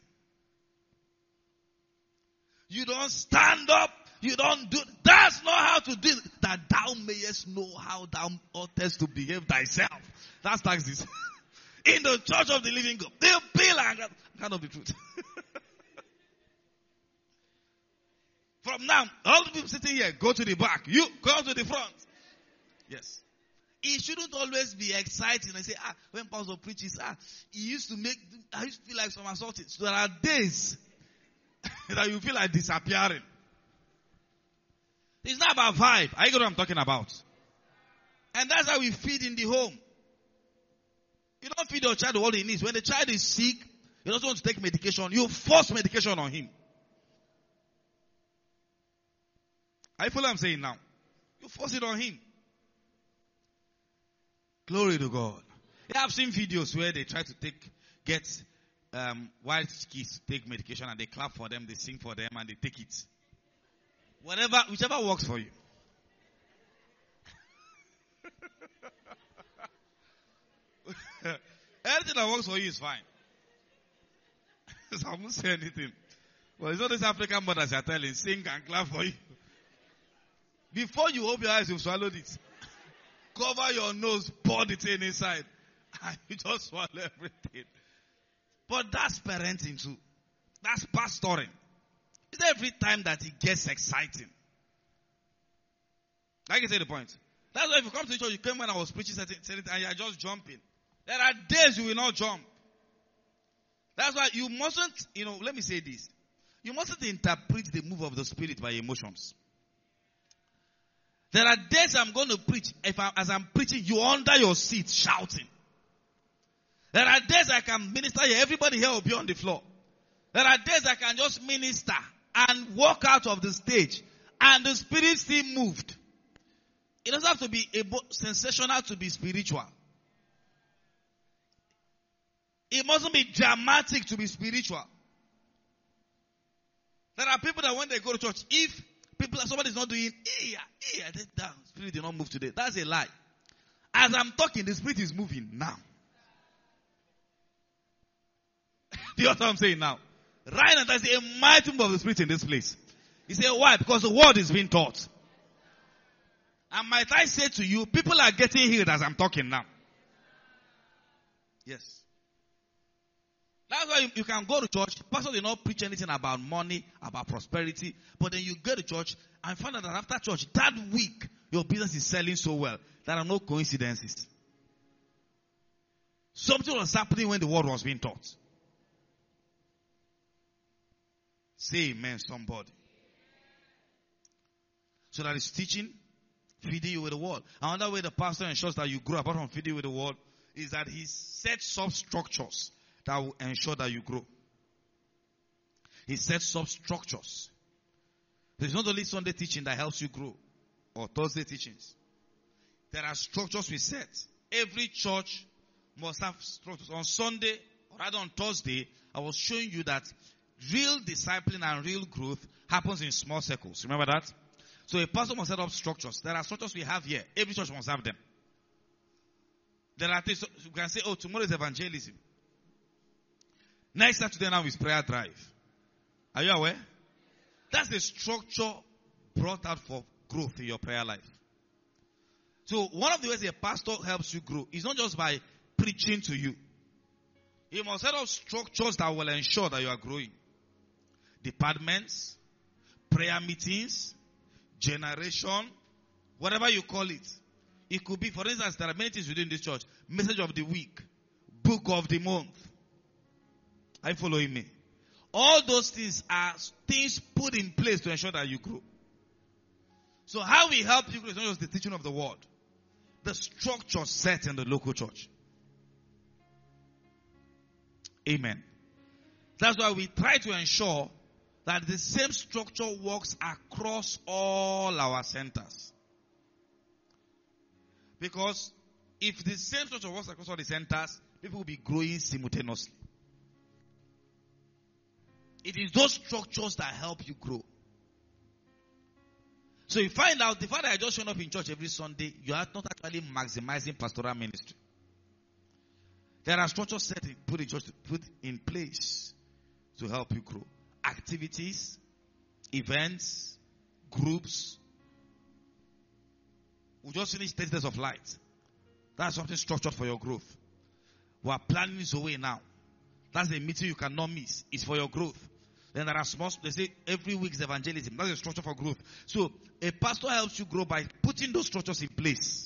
You don't stand up. You don't do. That's not how to do it. That thou mayest know how thou oughtest to behave thyself. That's taxes. In the church of the living God. They'll be like that. Kind of the truth. From now, all the people sitting here, go to the back. You go to the front. Yes. It shouldn't always be exciting. I say, when pastor preaches, I used to feel like some assaulted. So there are days that you feel like disappearing. It's not about vibe. I get what I'm talking about. And that's how we feed in the home. You don't feed your child what he needs. When the child is sick, he doesn't want to take medication. You force medication on him. I feel what I'm saying now. You force it on him. Glory to God. Yeah, I've seen videos where they try to get white kids to take medication and they clap for them, they sing for them and they take it. Whichever works for you. Anything that works for you is fine. So I won't say anything. Well, it's not this African mothers are telling, sing and clap for you. Before you open your eyes, you've swallowed it. Cover your nose, pour the thing inside. And you just swallow everything. But that's parenting too. That's pastoring. It's every time that it gets exciting. Like I say the point. That's why if you come to the church, you came when I was preaching something and you're just jumping. There are days you will not jump. That's why you mustn't, let me say this. You mustn't interpret the move of the Spirit by emotions. There are days I'm going to preach. As I'm preaching, you're under your seat shouting. There are days I can minister here. Everybody here will be on the floor. There are days I can just minister and walk out of the stage and the Spirit still moved. It doesn't have to be sensational to be spiritual. It mustn't be dramatic to be spiritual. There are people that when they go to church, if somebody's not doing, that Spirit did not move today. That's a lie. As I'm talking, the Spirit is moving now. Do you know what I'm saying now? Right now, there's a mighty move of the Spirit in this place. You say, why? Because the word is being taught. And might I say to you, people are getting healed as I'm talking now. Yes. That's why you can go to church. Pastor did not preach anything about money, about prosperity. But then you go to church and find out that after church, that week, your business is selling so well. There are no coincidences. Something was happening when the word was being taught. Say amen, somebody. So that is teaching, feeding you with the word. Another way the pastor ensures that you grow apart from feeding you with the word is that he sets up structures that will ensure that you grow. He sets up structures. It's not only Sunday teaching that helps you grow or Thursday teachings. There are structures we set. Every church must have structures. On Sunday, or rather on Thursday, I was showing you that real discipline and real growth happens in small circles. Remember that? So a pastor must set up structures. There are structures we have here. Every church must have them. There are things you can say, oh, tomorrow is evangelism. Next Saturday now is prayer drive. Are you aware? That's a structure brought out for growth in your prayer life. So one of the ways a pastor helps you grow is not just by preaching to you. He must set up structures that will ensure that you are growing. Departments, prayer meetings, generation, whatever you call it. It could be, for instance, there are many things within this church. Message of the week, book of the month. Are you following me? All those things are things put in place to ensure that you grow. So how we help you grow is not just the teaching of the word. The structure set in the local church. Amen. That's why we try to ensure that the same structure works across all our centers. Because if the same structure works across all the centers, people will be growing simultaneously. It is those structures that help you grow. So you find out the fact that I just showing up in church every Sunday, you are not actually maximizing pastoral ministry. There are structures set put in place to help you grow. Activities, events, groups. We just finished 30 days of light. That's something structured for your growth. We are planning this away now. That's a meeting you cannot miss. It's for your growth. Then there are small, they say every week is evangelism. That's a structure for growth. So a pastor helps you grow by putting those structures in place.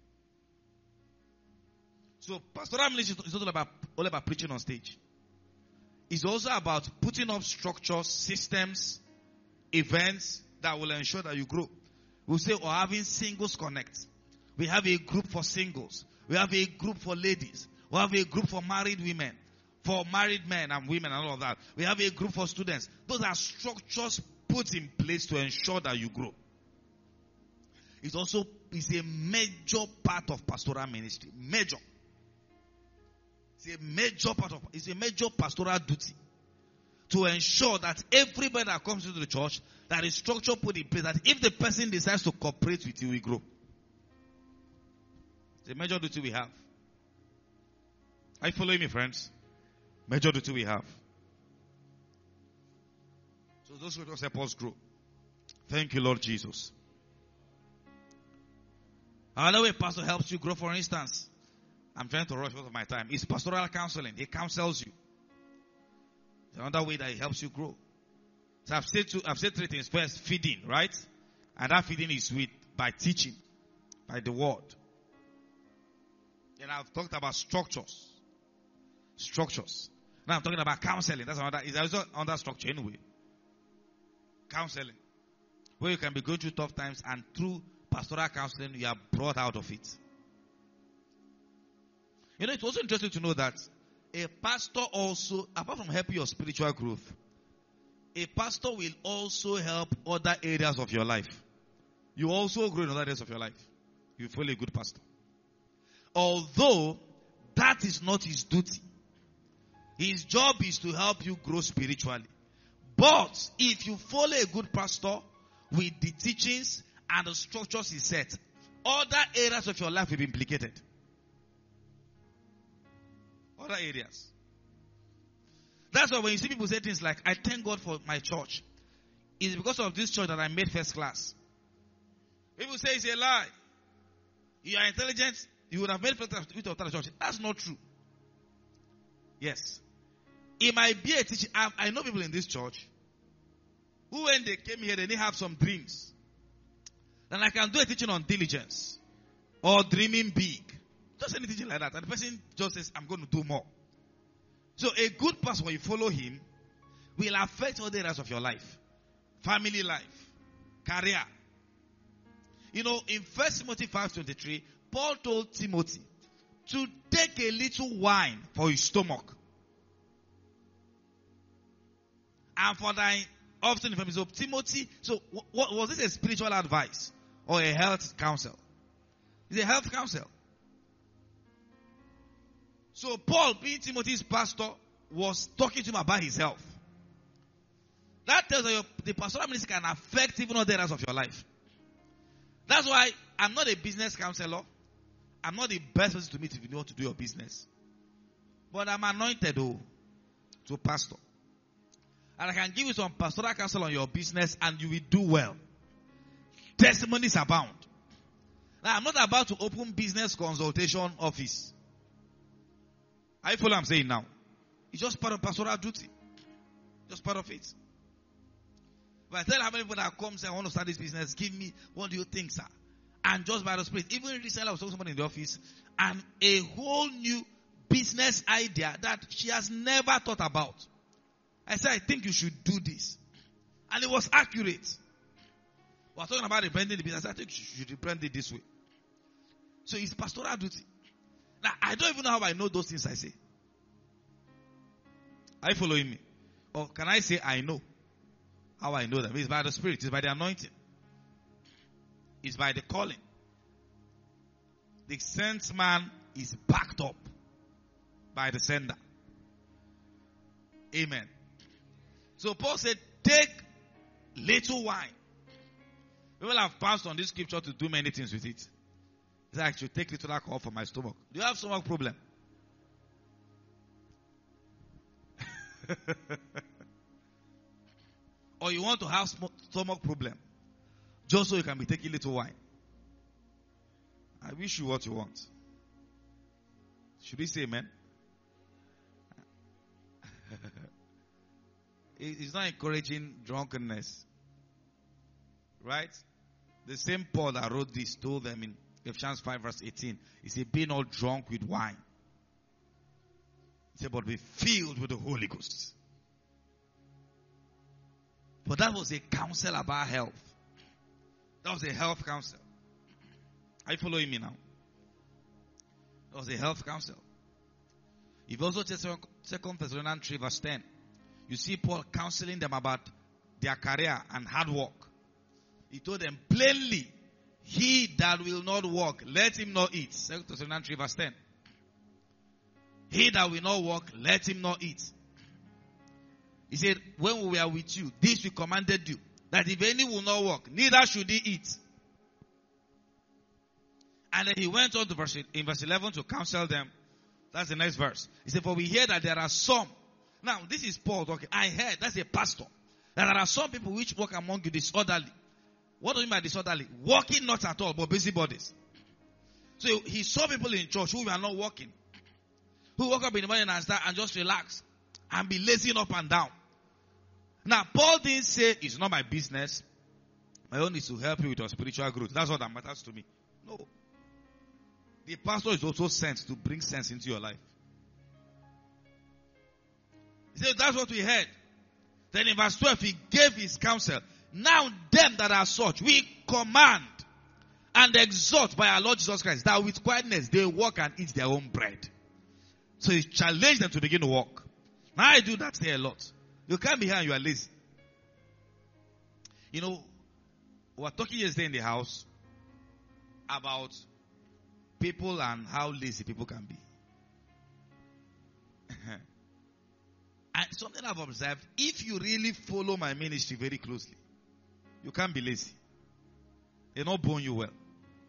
So pastoral ministry is not all about preaching on stage. It's also about putting up structures, systems, events that will ensure that you grow. We'll say, or having singles connect. We have a group for singles. We have a group for ladies. We have a group for married women. For married men and women and all of that. We have a group for students. Those are structures put in place to ensure that you grow. It's also a major part of pastoral ministry. Major. It's a major pastoral duty to ensure that everybody that comes into the church, that is structure put in place, that if the person decides to cooperate with you, we grow. It's a major duty we have. Are you following me, friends? Major duty we have. So those who just help us grow. Thank you, Lord Jesus. Another way pastor helps you grow, for instance, I'm trying to rush out of my time, is pastoral counseling. He counsels you. It's another way that he helps you grow. So I've said three things. First, feeding, right? And that feeding is by teaching, by the word. Then I've talked about structures. Now I'm talking about counseling. That's another. It's also under structure anyway. Counseling, where you can be going through tough times, and through pastoral counseling, you are brought out of it. You know, it's also interesting to know that a pastor also, apart from helping your spiritual growth, a pastor will also help other areas of your life. You also grow in other areas of your life. You follow a good pastor. Although that is not his duty. His job is to help you grow spiritually. But if you follow a good pastor with the teachings and the structures he set, other areas of your life will be implicated. Other areas. That's why when you see people say things like, I thank God for my church. It's because of this church that I made first class. People say it's a lie. You are intelligent, you would have made first class with your church. That's not true. Yes. It might be a teaching. I know people in this church who, when they came here, they didn't have some dreams. Then I can do a teaching on diligence or dreaming big. Just any teaching like that. And the person just says, I'm going to do more. So a good pastor, when you follow him, will affect all the areas of your life. Family life, career. You know, in 1 Timothy 5:23, Paul told Timothy to take a little wine for his stomach. And for thy often infirmity. So Timothy, so what was this a spiritual advice or a health counsel? It's a health counsel. So Paul, being Timothy's pastor, was talking to him about his health. That tells you the pastoral ministry can affect even other areas of your life. That's why I'm not a business counselor. I'm not the best person to meet if you want to do your business. But I'm anointed to pastor. And I can give you some pastoral counsel on your business and you will do well. Testimonies abound. Now, I'm not about to open business consultation office. Are you following what I'm saying now? It's just part of pastoral duty. Just part of it. If I tell how many people that come and say, I want to start this business, give me, what do you think, sir? And just by the Spirit. Even recently I was talking to somebody in the office and a whole new business idea that she has never thought about. I said, I think you should do this. And it was accurate. We were talking about rebranding the business. I think you should rebrand it this way. So it's pastoral duty. Now, I don't even know how I know those things I say. Are you following me? Or can I say I know how I know them? It's by the Spirit. It's by the anointing. It's by the calling. The sent man is backed up by the sender. Amen. So Paul said, take little wine. People have passed on this scripture to do many things with it. He said, I should take little alcohol for my stomach. Do you have stomach problem? Or you want to have stomach problem just so you can be taking little wine? I wish you what you want. Should we say amen? It's not encouraging drunkenness. Right? The same Paul that wrote this told them in Ephesians 5 verse 18. He said, be not drunk with wine. He said, but be filled with the Holy Ghost. But that was a counsel about health. That was a health counsel. Are you following me now? That was a health counsel. If you also check 2 Thessalonians 3 verse 10, you see Paul counseling them about their career and hard work. He told them plainly, he that will not work, let him not eat. 2 Thessalonians 3 verse 10. He that will not work, let him not eat. He said, when we were with you, this we commanded you, that if any will not work, neither should he eat. And then he went on to in verse 11 to counsel them. That's the next verse. He said, for we hear that there are some. Now, this is Paul talking. I heard, that's a pastor, that there are some people which walk among you disorderly. What do you mean by disorderly? Walking not at all, but busybodies. So he saw people in church who were not walking. Who woke up in the morning and start and just relax. And be lazy up and down. Now, Paul didn't say, it's not my business. My own is to help you with your spiritual growth. That's what that matters to me. No. The pastor is also sent to bring sense into your life. He said, that's what we heard. Then in verse 12, he gave his counsel. Now them that are such, we command and exhort by our Lord Jesus Christ, that with quietness they walk and eat their own bread. So he challenged them to begin to walk. Now I do that here a lot. You can't be here and you are lazy. You know, we were talking yesterday in the house about people and how lazy people can be. And something I've observed, if you really follow my ministry very closely, you can't be lazy. They're not born you well.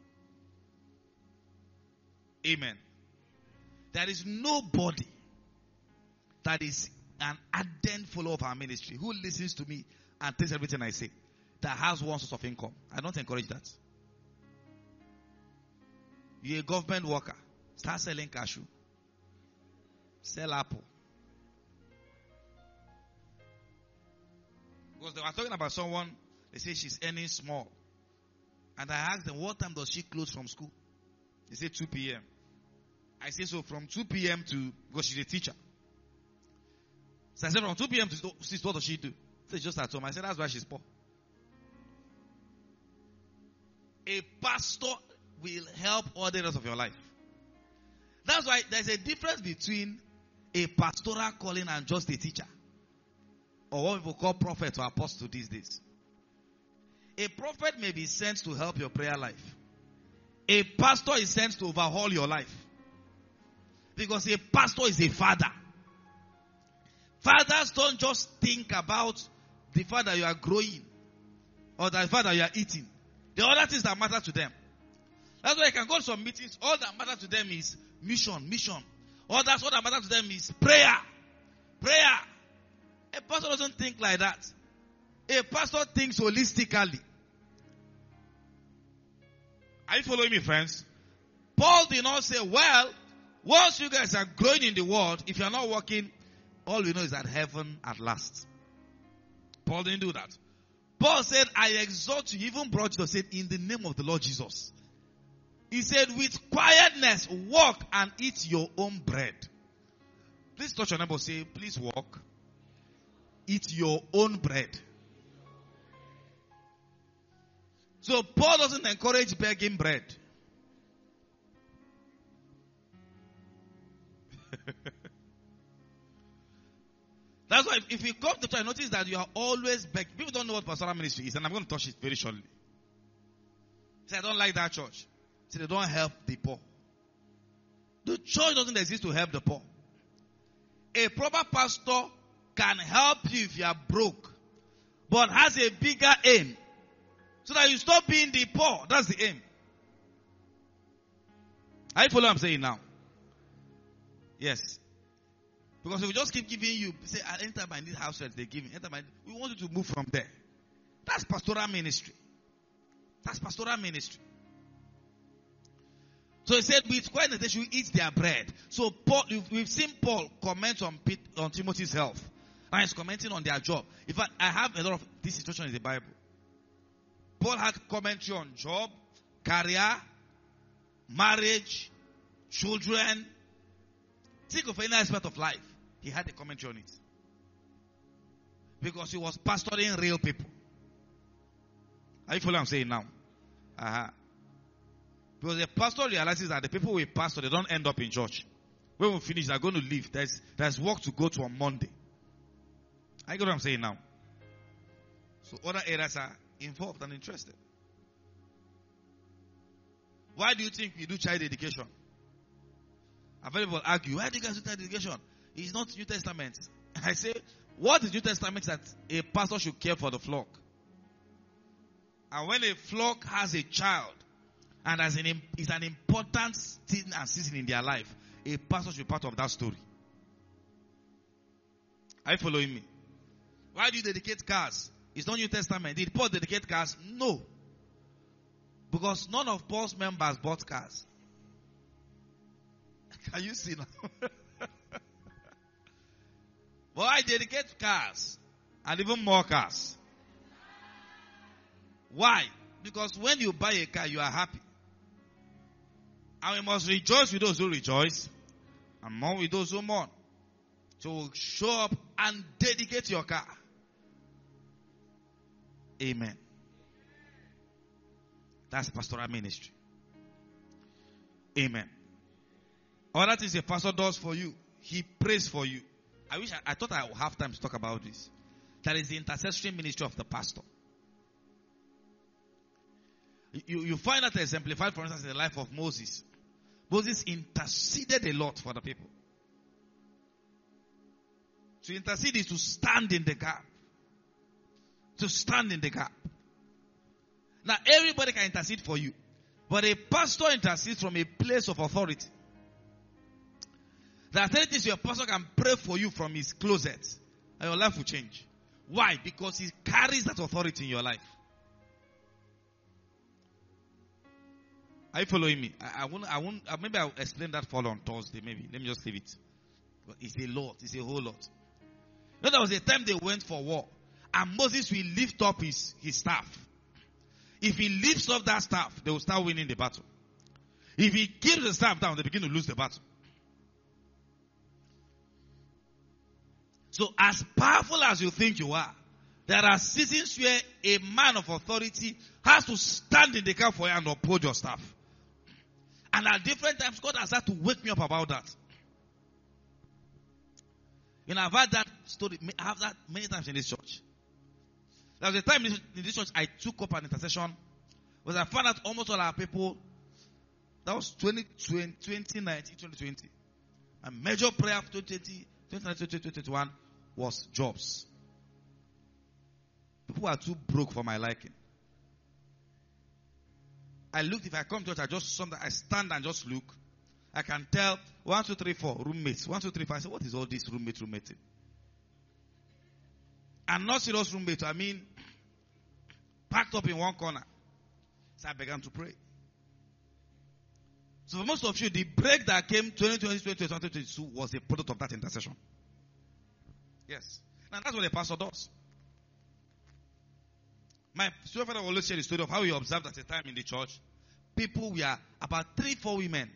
Amen. There is nobody that is an ardent follower of our ministry who listens to me and takes everything I say that has one source of income. I don't encourage that. You're a government worker. Start selling cashew. Sell apple. Because they were talking about someone, they say she's earning small. And I asked them, what time does she close from school? They say 2 p.m. I say, so from 2 p.m. to, because she's a teacher. So I said, from 2 p.m. to 6, what does she do? She said, just at home. I said, that's why she's poor. A pastor will help all the rest of your life. That's why there's a difference between a pastoral calling and just a teacher. Or what people call prophet or apostle these days. A prophet may be sent to help your prayer life. A pastor is sent to overhaul your life. Because a pastor is a father. Fathers don't just think about the fact that you are growing or the fact that you are eating. The other things that matter to them. That's why you can go to some meetings. All that matters to them is mission. All that matters to them is prayer. A pastor doesn't think like that. A pastor thinks holistically. Are you following me, friends? Paul did not say, well, once you guys are growing in the world, if you are not working, all you know is that heaven at last. Paul didn't do that. Paul said, I exhort you, even brought you to say, in the name of the Lord Jesus. He said, with quietness, walk and eat your own bread. Please touch your neighbor, say, please walk. Eat your own bread. So Paul doesn't encourage begging bread. That's why if you come to church, notice that you are always begging. People don't know what pastoral ministry is, and I'm going to touch it very shortly. Say, I don't like that church. Say, they don't help the poor. The church doesn't exist to help the poor. A proper pastor can help you if you are broke, but has a bigger aim. So that you stop being the poor. That's the aim. Are you following what I'm saying now? Yes. Because if we just keep giving you, say, anytime I need house rent, they give me. We want you to move from there. That's pastoral ministry. So he said, with quietness they should eat their bread. So Paul, we've seen Paul comment on Timothy's health. And he's commenting on their job. In fact, I have a lot of this situation in the Bible. Paul had commentary on job, career, marriage, children. Think of any aspect of life. He had a commentary on it. Because he was pastoring real people. Are you following what I'm saying now? Because the pastor realizes that the people we pastor, they don't end up in church. When we finish, they're going to leave. There's work to go to on Monday. Are you get what I'm saying now? So other areas are involved and interested. Why do you think we do child education? I've heard people argue, why do you guys do child education? It's not New Testament. I say, what is New Testament that a pastor should care for the flock? And when a flock has a child, and is an important thing and season in their life, a pastor should be part of that story. Are you following me? Why do you dedicate cars? It's not New Testament. Did Paul dedicate cars? No. Because none of Paul's members bought cars. Can you see now? But I dedicate cars. And even more cars. Why? Because when you buy a car, you are happy. And we must rejoice with those who rejoice. And mourn with those who mourn. So show up and dedicate your car. Amen. That's pastoral ministry. Amen. All that is a pastor does for you. He prays for you. I thought I would have time to talk about this. That is the intercessory ministry of the pastor. You find that exemplified, for instance, in the life of Moses. Moses interceded a lot for the people. To intercede is to stand in the gap. To stand in the gap. Now, everybody can intercede for you. But a pastor intercedes from a place of authority. The authority is your pastor can pray for you from his closet. And your life will change. Why? Because he carries that authority in your life. Are you following me? Maybe I'll explain that further on Thursday. Maybe. Let me just leave it. But it's a lot. It's a whole lot. You know, there was a time they went for war. And Moses will lift up his staff. If he lifts up that staff, they will start winning the battle. If he keeps the staff down, they begin to lose the battle. So as powerful as you think you are, there are seasons where a man of authority has to stand in the gap for you and uphold your staff. And at different times, God has had to wake me up about that. You know, I've had that story, I have that many times in this church. There was a time in this church I took up an intercession, because I found out almost all our people, that was 2019, 2020. A major prayer of 2020, 2021 was jobs. People are too broke for my liking. I looked, if I come to church, I just sometimes I stand and just look. I can tell 1, 2, 3, 4 roommates. 1, 2, 3, 4. I say, what is all this roommating? And not serious roommate. I mean, packed up in one corner. So I began to pray. So for most of you, the break that came 2020, 2022 was a product of that intercession. Yes. Now that's what a pastor does. My father always share the story of how he observed at a time in the church. People were about 3-4 women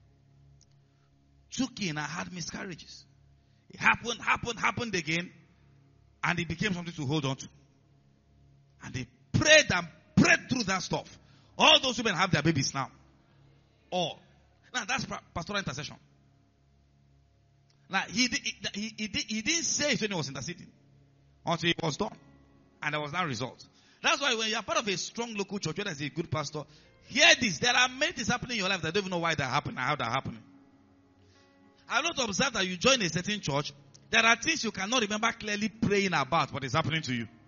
took in and had miscarriages. It happened again, and it became something to hold on to. And they prayed through that stuff. All those women have their babies now. All. Now that's pastoral intercession. Now he didn't say if anyone was interceding until it was done, and there was no result. That's why when you are part of a strong local church, where there's a good pastor, hear this. There are many things happening in your life that don't even know why they're happening and how they're happening. I've not observed that you join a certain church. There are things you cannot remember clearly praying about, but it's happening to you.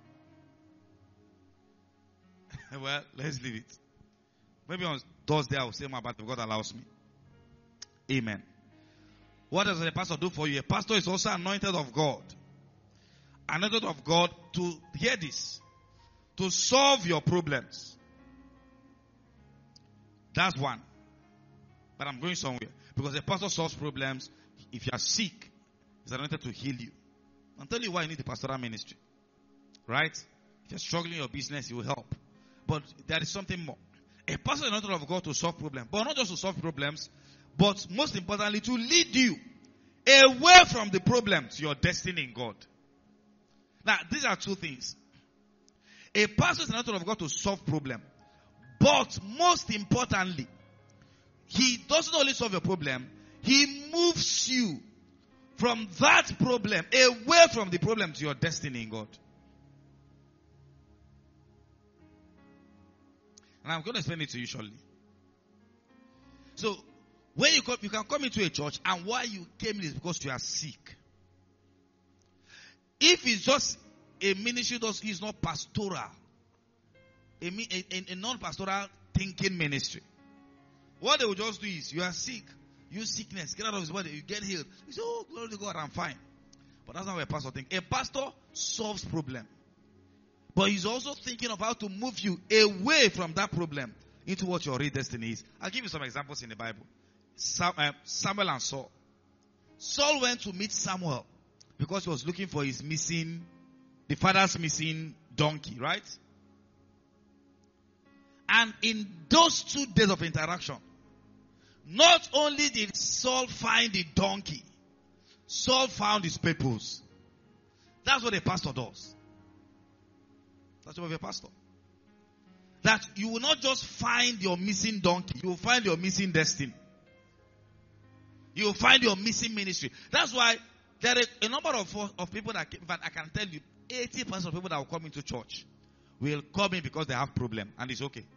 Well, let's leave it. Maybe on Thursday I will say more about it if God allows me. Amen. What does a pastor do for you? A pastor is also anointed of God. Anointed of God to hear this. To solve your problems. That's one. But I'm going somewhere. Because a pastor solves problems. If you are sick, he's anointed to heal you. I'll tell you why you need the pastoral ministry. Right? If you're struggling in your business, he will help. But there is something more. A pastor is anointed of God to solve problems. But not just to solve problems, but most importantly, to lead you away from the problem to your destiny in God. Now, these are two things. A pastor is anointed of God to solve problems. But most importantly, he doesn't only solve your problem, he moves you from that problem, away from the problem to your destiny in God. And I'm going to explain it to you shortly. So, when you can come into a church, and why you came in is because you are sick. If it's just a ministry, it's not pastoral. A non-pastoral thinking ministry. What they will just do is, you are sick. You sickness, get out of his body, you get healed. You say, oh, glory to God, I'm fine. But that's not what a pastor thinks. A pastor solves problem. But he's also thinking of how to move you away from that problem into what your real destiny is. I'll give you some examples in the Bible. Samuel and Saul. Saul went to meet Samuel because he was looking for the father's missing donkey, right? And in those 2 days of interaction, not only did Saul find the donkey, Saul found his purpose. That's what a pastor does. That's what a pastor. That you will not just find your missing donkey, you will find your missing destiny. You will find your missing ministry. That's why there are a number of people that, in fact, I can tell you, 80% of people that will come into church will come in because they have problem, and it's okay.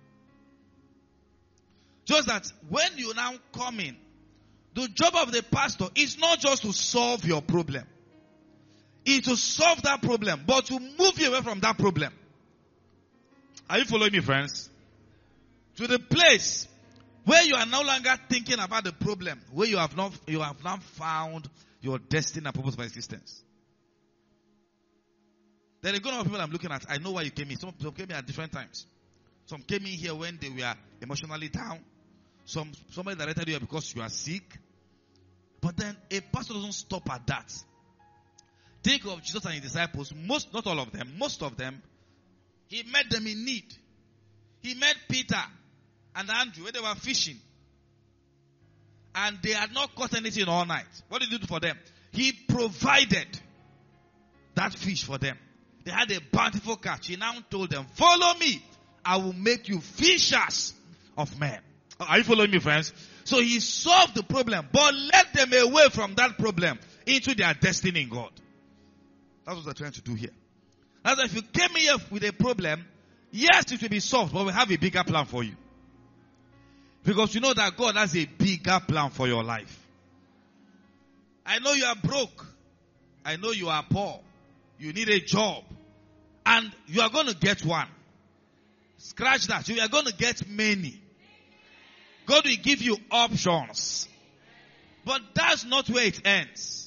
Just that when you now come in, the job of the pastor is not just to solve your problem. It's to solve that problem, but to move you away from that problem. Are you following me, friends? To the place where you are no longer thinking about the problem, where you have now found your destiny and purpose for existence. There are a good number of people I'm looking at. I know why you came in. Some came in at different times. Some came in here when they were emotionally down. Somebody directed you because you are sick. But then a pastor doesn't stop at that. Think of Jesus and his disciples. Not all of them, most of them, he met them in need. He met Peter and Andrew when they were fishing. And they had not caught anything all night. What did he do for them? He provided that fish for them. They had a bountiful catch. He now told them, follow me. I will make you fishers of men. Are you following me, friends? So he solved the problem, but led them away from that problem into their destiny in God. That's what we're trying to do here. That's why if you came here with a problem, yes, it will be solved, but we have a bigger plan for you. Because you know that God has a bigger plan for your life. I know you are broke. I know you are poor. You need a job. And you are going to get one. Scratch that. You are going to get many. God will give you options. But that's not where it ends.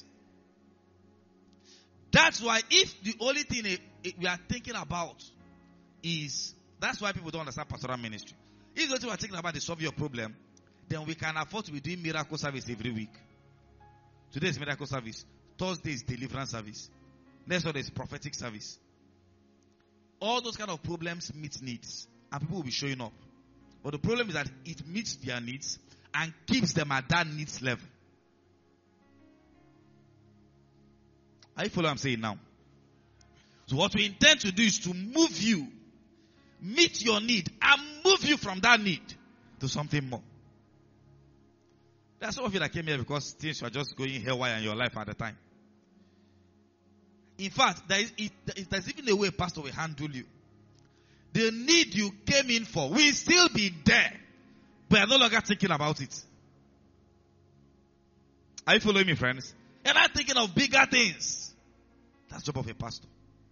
That's why if the only thing we are thinking about is, that's why people don't understand pastoral ministry. If the only thing we are thinking about is solve your problem, then we can afford to be doing miracle service every week. Today is miracle service. Thursday is deliverance service. Next one is prophetic service. All those kind of problems meet needs. And people will be showing up. But the problem is that it meets their needs and keeps them at that needs level. Are you following what I'm saying now? So what we intend to do is to move you, meet your need, and move you from that need to something more. There are some of you that came here because things were just going haywire in your life at the time. In fact, there's even a way pastor will handle you. The need you came in for will still be there, but you're no longer thinking about it. Are you following me, friends? You're not thinking of bigger things. That's the job of a pastor.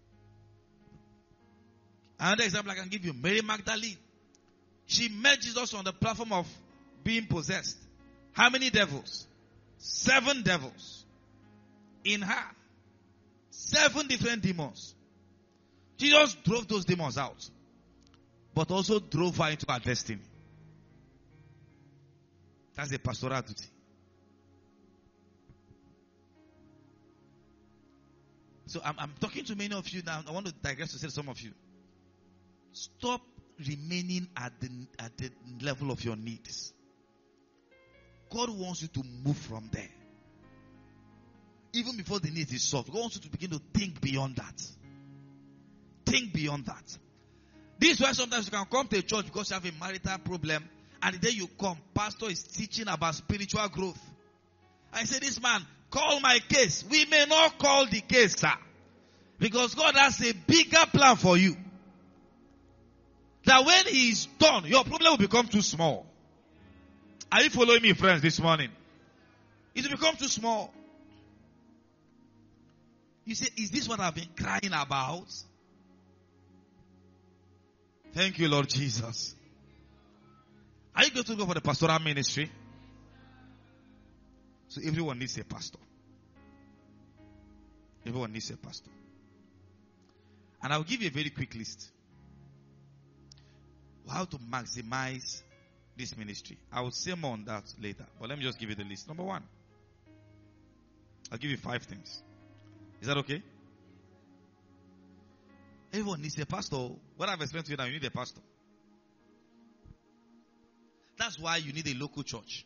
Another example I can give you, Mary Magdalene. She met Jesus on the platform of being possessed. How many devils? 7 devils in her. 7 different demons. Jesus drove those demons out, but also drove her into her destiny. That's a pastoral duty. So I'm talking to many of you now. I want to digress to say to some of you. Stop remaining at the level of your needs. God wants you to move from there. Even before the need is solved, God wants you to begin to think beyond that. Think beyond that. This is why sometimes you can come to a church because you have a marital problem, and the day you come, pastor is teaching about spiritual growth. I say, this man, call my case. We may not call the case, sir. Because God has a bigger plan for you. That when he is done, your problem will become too small. Are you following me, friends, this morning? It will become too small. You say, is this what I've been crying about? Thank you, Lord Jesus. Are you going to go for the pastoral ministry? So everyone needs a pastor. Everyone needs a pastor. And I'll give you a very quick list. How to maximize this ministry. I will say more on that later. But let me just give you the list. Number 1. I'll give you 5 things. Is that okay? Everyone needs a pastor. What I've explained to you now, you need a pastor. That's why you need a local church.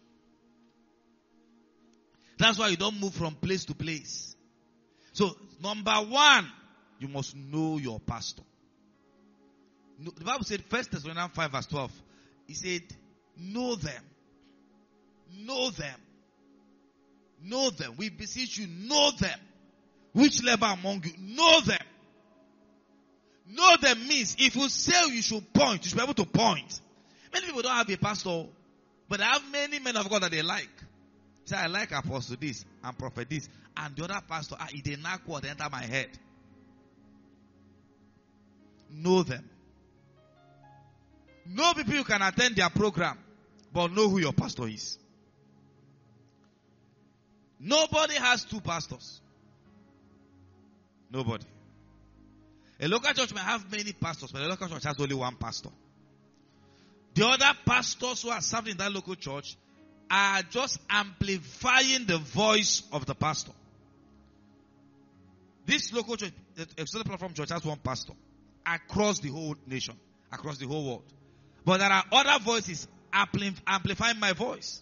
That's why you don't move from place to place. So, number 1, you must know your pastor. The Bible said, 1 Thessalonians 5 verse 12, he said, know them. Know them. Know them. We beseech you, know them. Which labor among you? Know them. Know them means if you say you should point, you should be able to point. Many people don't have a pastor, but they have many men of God that they like. Say, I like apostle this and prophet this, and the other pastor, it did not quote enter my head. Know them. Know people you can attend their program, but know who your pastor is. Nobody has 2 pastors. Nobody. A local church may have many pastors, but a local church has only 1 pastor. The other pastors who are serving in that local church are just amplifying the voice of the pastor. This local church, Exodus Platform Church, has one pastor across the whole nation, across the whole world. But there are other voices amplifying my voice.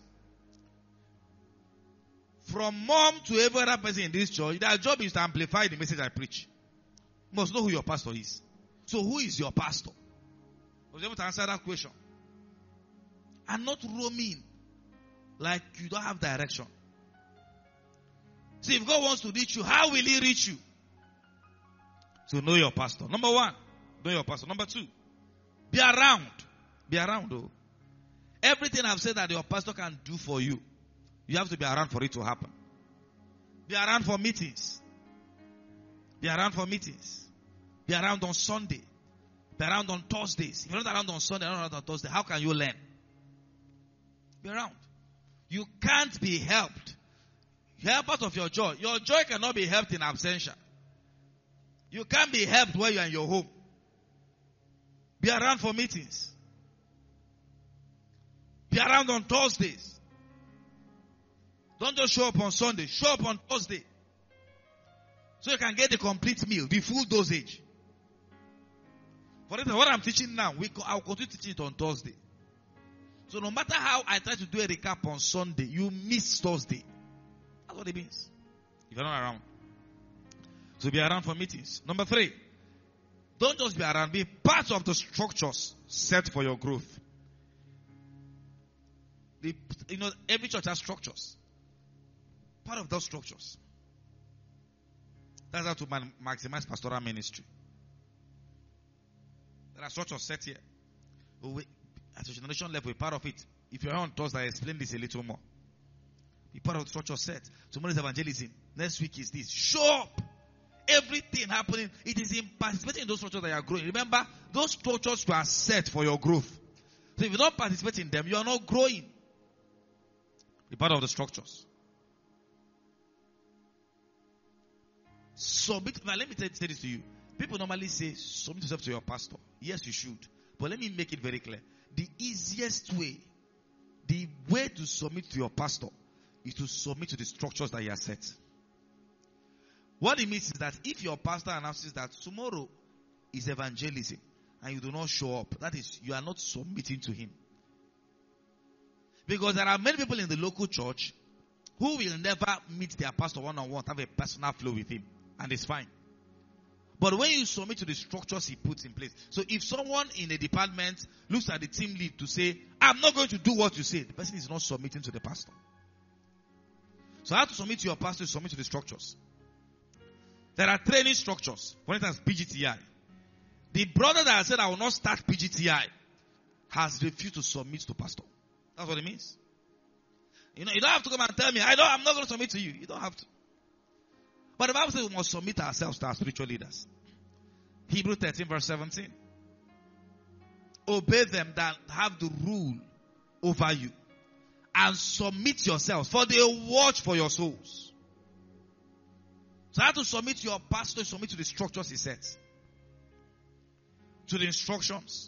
From mom to every other person in this church, their job is to amplify the message I preach. You must know who your pastor is. So who is your pastor? I was able to answer that question. And not roaming like you don't have direction. See, if God wants to reach you, how will He reach you? So know your pastor. Number one, know your pastor. Number two, be around. Be around, though. Everything I've said that your pastor can do for you, you have to be around for it to happen. Be around for meetings. Be around for meetings. Be around on Sunday. Be around on Thursdays. If you're not around on Sunday, not around on Thursday, how can you learn? Be around. You can't be helped. Help out of your joy. Your joy cannot be helped in absentia. You can't be helped while you're in your home. Be around for meetings. Be around on Thursdays. Don't just show up on Sunday. Show up on Thursday. So you can get the complete meal, the full dosage. For instance, what I'm teaching now, I'll continue teaching it on Thursday. So no matter how I try to do a recap on Sunday, you miss Thursday. That's what it means. If you're not around. So be around for meetings. Number 3, don't just be around. Be part of the structures set for your growth. Every church has structures. Part of those structures. That's how to maximize pastoral ministry. There are structures set here. At a generation level, be part of it. If you're on Thursday, I explain this a little more. Be part of the structure set. Tomorrow is evangelism. Next week is this. Show up. Everything happening, it is in participating in those structures that you are growing. Remember, those structures were set for your growth. So if you don't participate in them, you are not growing. Be part of the structures. Submit. Now, let me say this to you. People normally say, submit yourself to your pastor. Yes, you should. But let me make it very clear. The easiest way, the way to submit to your pastor is to submit to the structures that he has set. What it means is that if your pastor announces that tomorrow is evangelism and you do not show up, that is, you are not submitting to him. Because there are many people in the local church who will never meet their pastor one-on-one, have a personal flow with him, and it's fine. But when you submit to the structures he puts in place, so if someone in a department looks at the team lead to say, I'm not going to do what you say, the person is not submitting to the pastor. So how to submit to your pastor is submit to the structures. There are training structures. For instance, PGTI. The brother that said I will not start PGTI has refused to submit to pastor. That's what it means. You don't have to come and tell me, I'm not going to submit to you. You don't have to. But the Bible says we must submit ourselves to our spiritual leaders. Hebrews 13 verse 17. Obey them that have the rule over you. And submit yourselves, for they watch for your souls. So how to submit to your pastor, submit to the structures he sets. To the instructions.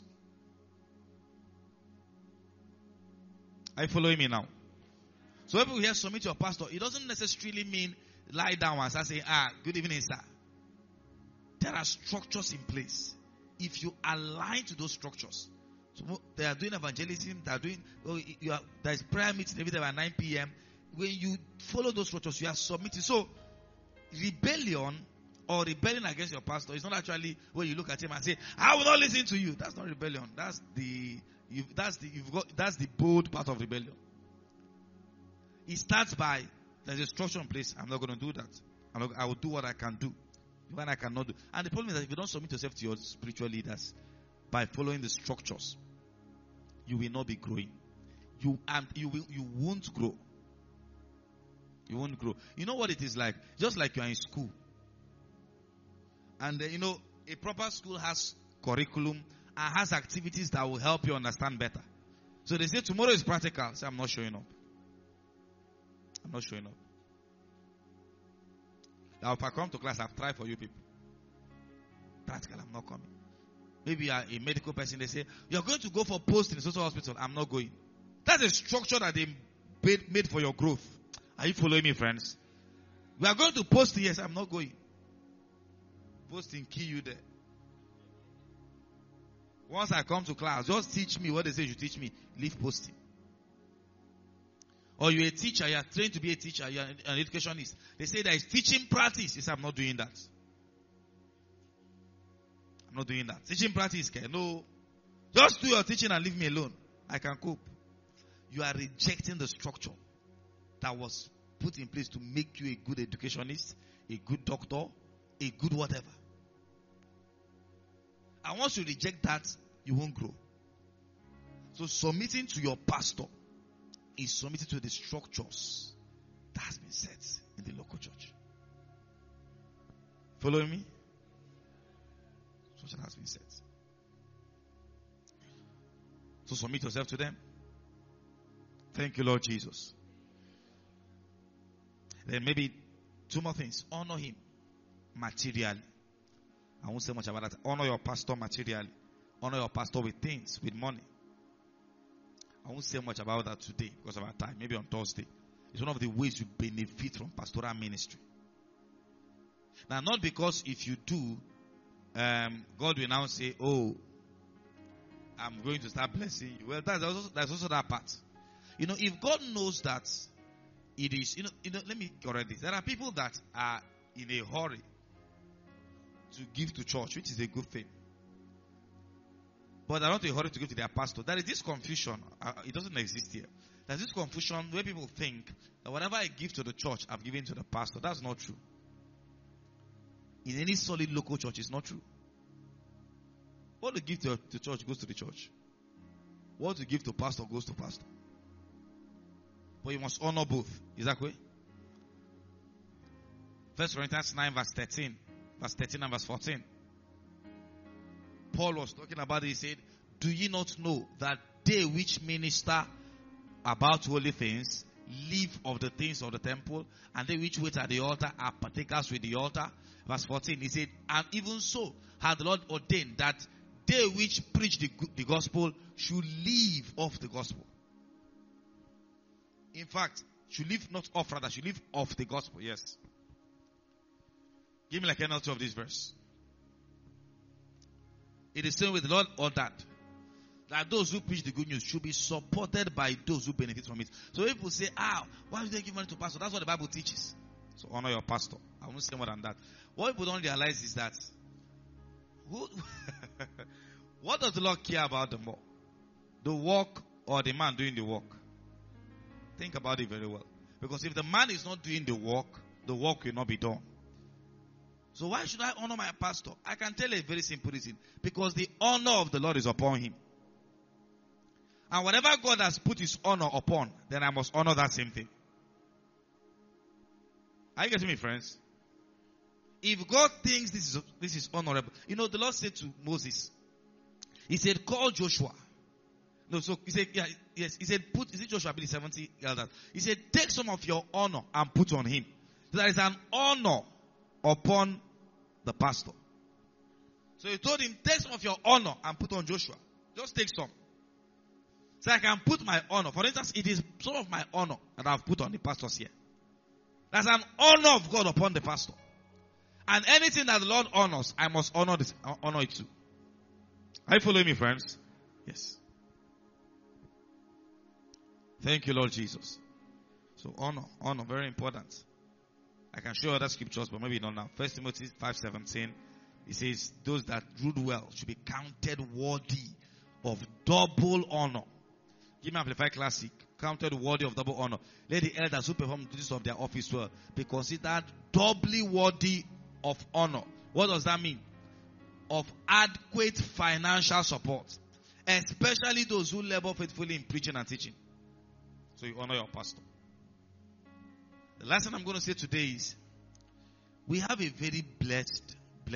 Are you following me now? So when people hear submit to your pastor, it doesn't necessarily mean lie down and start saying, good evening, sir. There are structures in place. If you align to those structures, so they are doing evangelism, there is prayer meeting every day at 9 p.m. When you follow those structures, you are submitting. So rebellion or rebelling against your pastor is not actually when you look at him and say, I will not listen to you. That's not rebellion. That's the bold part of rebellion. It starts by, there's a structure in place. I'm not going to do that. I will do what I can do. What I cannot do. And the problem is that if you don't submit yourself to your spiritual leaders by following the structures, you will not be growing. You won't grow. You won't grow. You know what it is like? Just like you are in school. And a proper school has curriculum and has activities that will help you understand better. So they say tomorrow is practical. Say, I'm not showing up. I'm not showing up. Now if I come to class, I've tried for you people. Practical, I'm not coming. Maybe you are a medical person. They say, you're going to go for post in the social hospital. I'm not going. That's a structure that they made for your growth. Are you following me, friends? We are going to post. Yes, I'm not going. Posting kill you there. Once I come to class, just teach me what they say you teach me. Leave posting. Or you're a teacher, you're trained to be a teacher, you're an educationist. They say there is teaching practice. He said, I'm not doing that. I'm not doing that. Teaching practice, no. Just do your teaching and leave me alone. I can cope. You are rejecting the structure that was put in place to make you a good educationist, a good doctor, a good whatever. And once you reject that, you won't grow. So submitting to your pastor is submitting to the structures that has been set in the local church. Following me? Structure has been set. So submit yourself to them. Thank you, Lord Jesus. Then maybe two more things. Honor him materially. I won't say much about that. Honor your pastor materially. Honor your pastor with things, with money. I won't say much about that today because of our time. Maybe on Thursday. It's one of the ways you benefit from pastoral ministry. Now, not because if you do, God will now say, oh, I'm going to start blessing you. Well, there's also that part. If God knows that it is, let me correct this. There are people that are in a hurry to give to church, which is a good thing. But they're not in a hurry to give to their pastor. There is this confusion. It doesn't exist here. There's this confusion where people think that whatever I give to the church, I've given to the pastor. That's not true. In any solid local church, it's not true. What you give to the church goes to the church. What you give to pastor goes to pastor. But you must honor both. Is that way? 1 Corinthians 9 verse 13. Verse 13 and verse 14. Paul was talking about it. He said, do ye not know that they which minister about holy things live of the things of the temple, and they which wait at the altar are partakers with the altar? Verse 14, he said, and even so hath the Lord ordained that they which preach the gospel should live of the gospel. In fact, should live not off, rather, should live of the gospel. Yes. Give me like NLT of this verse. It is saying with the Lord ordered that those who preach the good news should be supported by those who benefit from it. So if people say, why do they give money to pastor? That's what the Bible teaches. So honor your pastor. I won't say more than that. What people don't realize is that what does the Lord care about the more? The work or the man doing the work? Think about it very well. Because if the man is not doing the work will not be done. So why should I honor my pastor? I can tell a very simple reason. Because the honor of the Lord is upon him. And whatever God has put his honor upon, then I must honor that same thing. Are you getting me, friends? If God thinks this is honorable. The Lord said to Moses, he said, call Joshua. No, so he said, yes. He said, is it Joshua, 70 elders? He said, take some of your honor and put on him. So there is an honor upon the pastor. So he told him, take some of your honor and put on Joshua. Just take some. So I can put my honor. For instance, it is some of my honor that I've put on the pastors here. That's an honor of God upon the pastor. And anything that the Lord honors, I must honor it too. Are you following me, friends? Yes. Thank you, Lord Jesus. So honor, very important. I can show other scriptures, but maybe not now. 1 Timothy 5:17, it says, those that rule well should be counted worthy of double honor. Give me Amplified Classic. Counted worthy of double honor. Let the elders who perform the duties of their office well be considered doubly worthy of honor. What does that mean? Of adequate financial support. Especially those who labor faithfully in preaching and teaching. So you honor your pastor. The last thing I'm going to say today is, we have a very blessed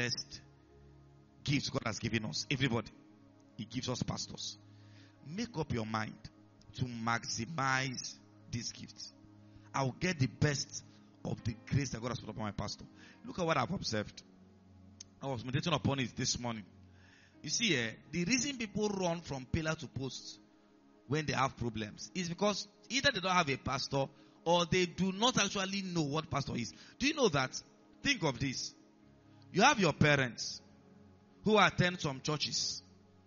gift God has given us. Everybody. He gives us pastors. Make up your mind to maximize these gifts. I'll get the best of the grace that God has put upon my pastor. Look at what I've observed. I was meditating upon it this morning. You see, the reason people run from pillar to post when they have problems is because either they don't have a pastor or they do not actually know what pastor is. Do you know that? Think of this. You have your parents who attend some churches.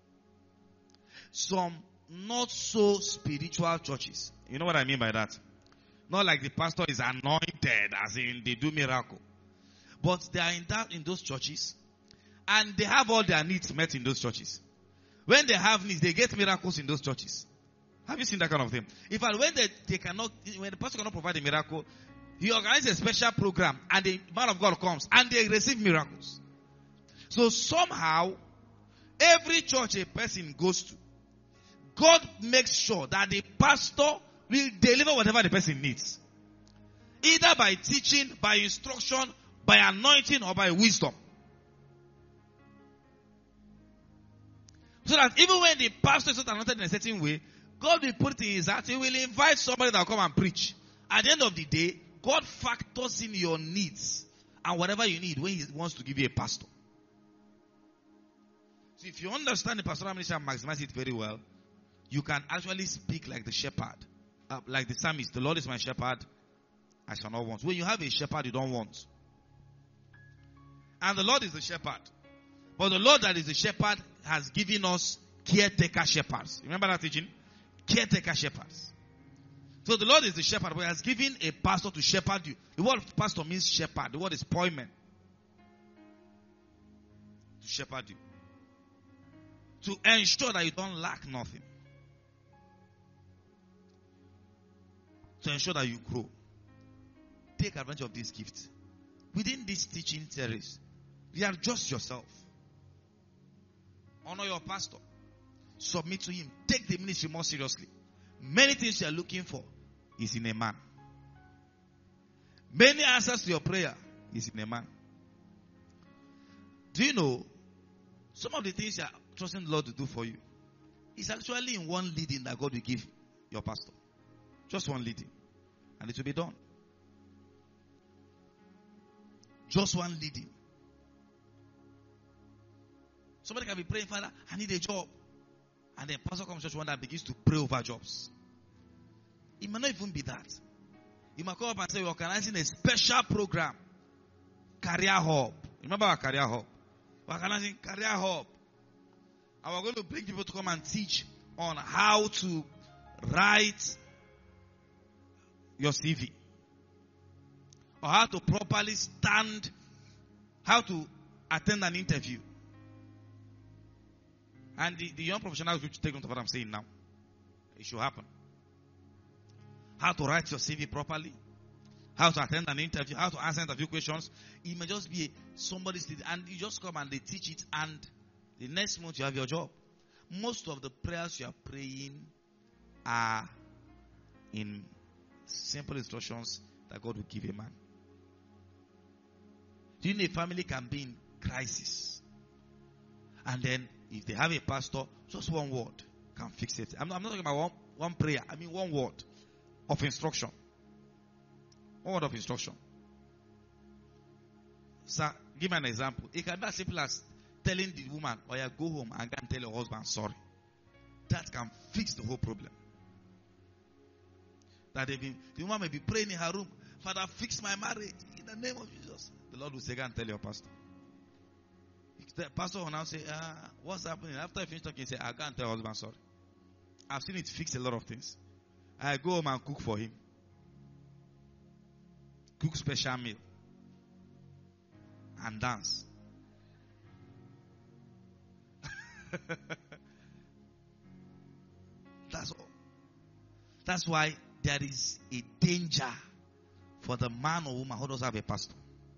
Some not so spiritual churches. You know what I mean by that? Not like the pastor is anointed, as in they do miracle. But they are in those churches, and they have all their needs met in those churches. When they have needs, they get miracles in those churches. Have you seen that kind of thing? In fact, when when the pastor cannot provide a miracle, he organizes a special program, and the man of God comes, and they receive miracles. So somehow, every church a person goes to, God makes sure that the pastor will deliver whatever the person needs. Either by teaching, by instruction, by anointing, or by wisdom. So that even when the pastor is not anointed in a certain way, God will put it in his heart. He will invite somebody that will come and preach. At the end of the day, God factors in your needs and whatever you need when he wants to give you a pastor. So if you understand the pastoral ministry and maximize it very well, you can actually speak like the shepherd. Like the psalmist, the Lord is my shepherd, I shall not want. When you have a shepherd, you don't want. And the Lord is the shepherd. But the Lord that is the shepherd has given us caretaker shepherds. Remember that teaching? Caretaker shepherds. So the Lord is the shepherd, but he has given a pastor to shepherd you. The word pastor means shepherd. The word is poimen. To shepherd you. To ensure that you don't lack nothing. To ensure that you grow. Take advantage of this gift. Within this teaching series, readjust yourself. Honor your pastor. Submit to him. Take the ministry more seriously. Many things you are looking for is in a man. Many answers to your prayer is in a man. Do you know some of the things you are trusting the Lord to do for you is actually in one leading that God will give your pastor. Just one leading. And it will be done. Just one leading. Somebody can be praying, Father, I need a job. And then pastor comes to church one day and begins to pray over jobs. It may not even be that. You might come up and say, we're organizing a special program. Career Hub. Remember our Career Hub? We're organizing Career Hub. And we're going to bring people to come and teach on how to write your CV. Or how to properly stand, how to attend an interview. And the young professionals will take note of what I'm saying now. It should happen. How to write your CV properly. How to attend an interview. How to answer interview questions. It may just be somebody's, and you just come and they teach it, and the next month you have your job. Most of the prayers you are praying are in simple instructions that God will give a man. Do you know a family can be in crisis? And then if they have a pastor, just one word can fix it. I'm not talking about one prayer. I mean one word of instruction. One word of instruction. Sir, give me an example. It can be as simple as telling the woman, or you go home and go and tell your husband sorry. That can fix the whole problem. That the woman may be praying in her room, Father, fix my marriage in the name of Jesus. The Lord will say, go and tell your pastor. The pastor will now say, what's happening? After I finish talking, he say, I go and tell your husband sorry. I've seen it fix a lot of things. I go home and cook for him. Cook special meal. And dance. That's all. That's why there is a danger for the man or woman who doesn't have a pastor.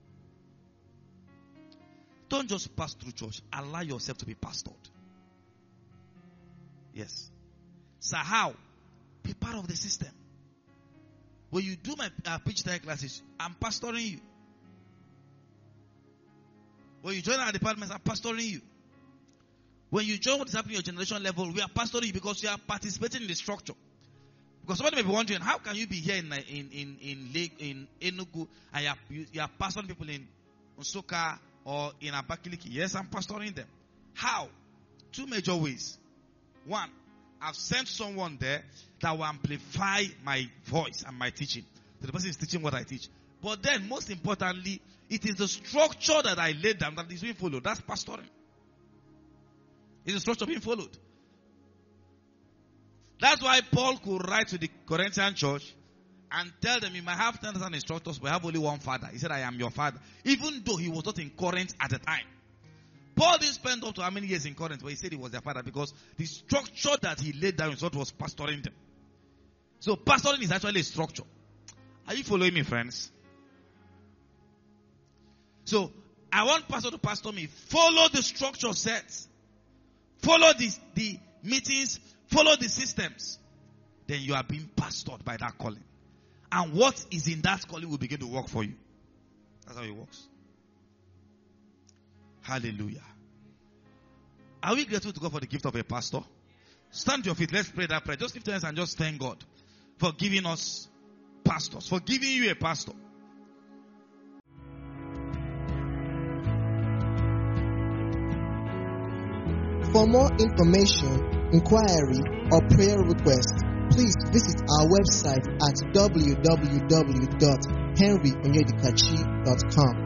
Don't just pass through church. Allow yourself to be pastored. Yes. So how? Be part of the system. When you do my pitch time classes, I'm pastoring you. When you join our departments, I'm pastoring you. When you join what is happening at your generation level, we are pastoring you because you are participating in the structure. Because somebody may be wondering, how can you be here in Enugu and you are pastoring people in Nsukka or in Abakaliki? Yes, I'm pastoring them. How? Two major ways. One, I've sent someone there that will amplify my voice and my teaching. So the person is teaching what I teach. But then, most importantly, it is the structure that I laid down that is being followed. That's pastoring. It's the structure being followed. That's why Paul could write to the Corinthian church and tell them, you might have 10,000 instructors, but I have only one father. He said, I am your father. Even though he was not in Corinth at the time. Paul didn't spend up to how many years in Corinth, but he said he was their father because the structure that he laid down is what was pastoring them. So pastoring is actually a structure. Are you following me, friends? So I want pastor to pastor me. Follow the structure sets. Follow the meetings. Follow the systems. Then you are being pastored by that calling. And what is in that calling will begin to work for you. That's how it works. Hallelujah. Are we grateful to God for the gift of a pastor? Stand to your feet. Let's pray that prayer. Just lift your hands and just thank God for giving us pastors. For giving you a pastor. For more information, inquiry, or prayer request, please visit our website at www.henryonyedikachi.com.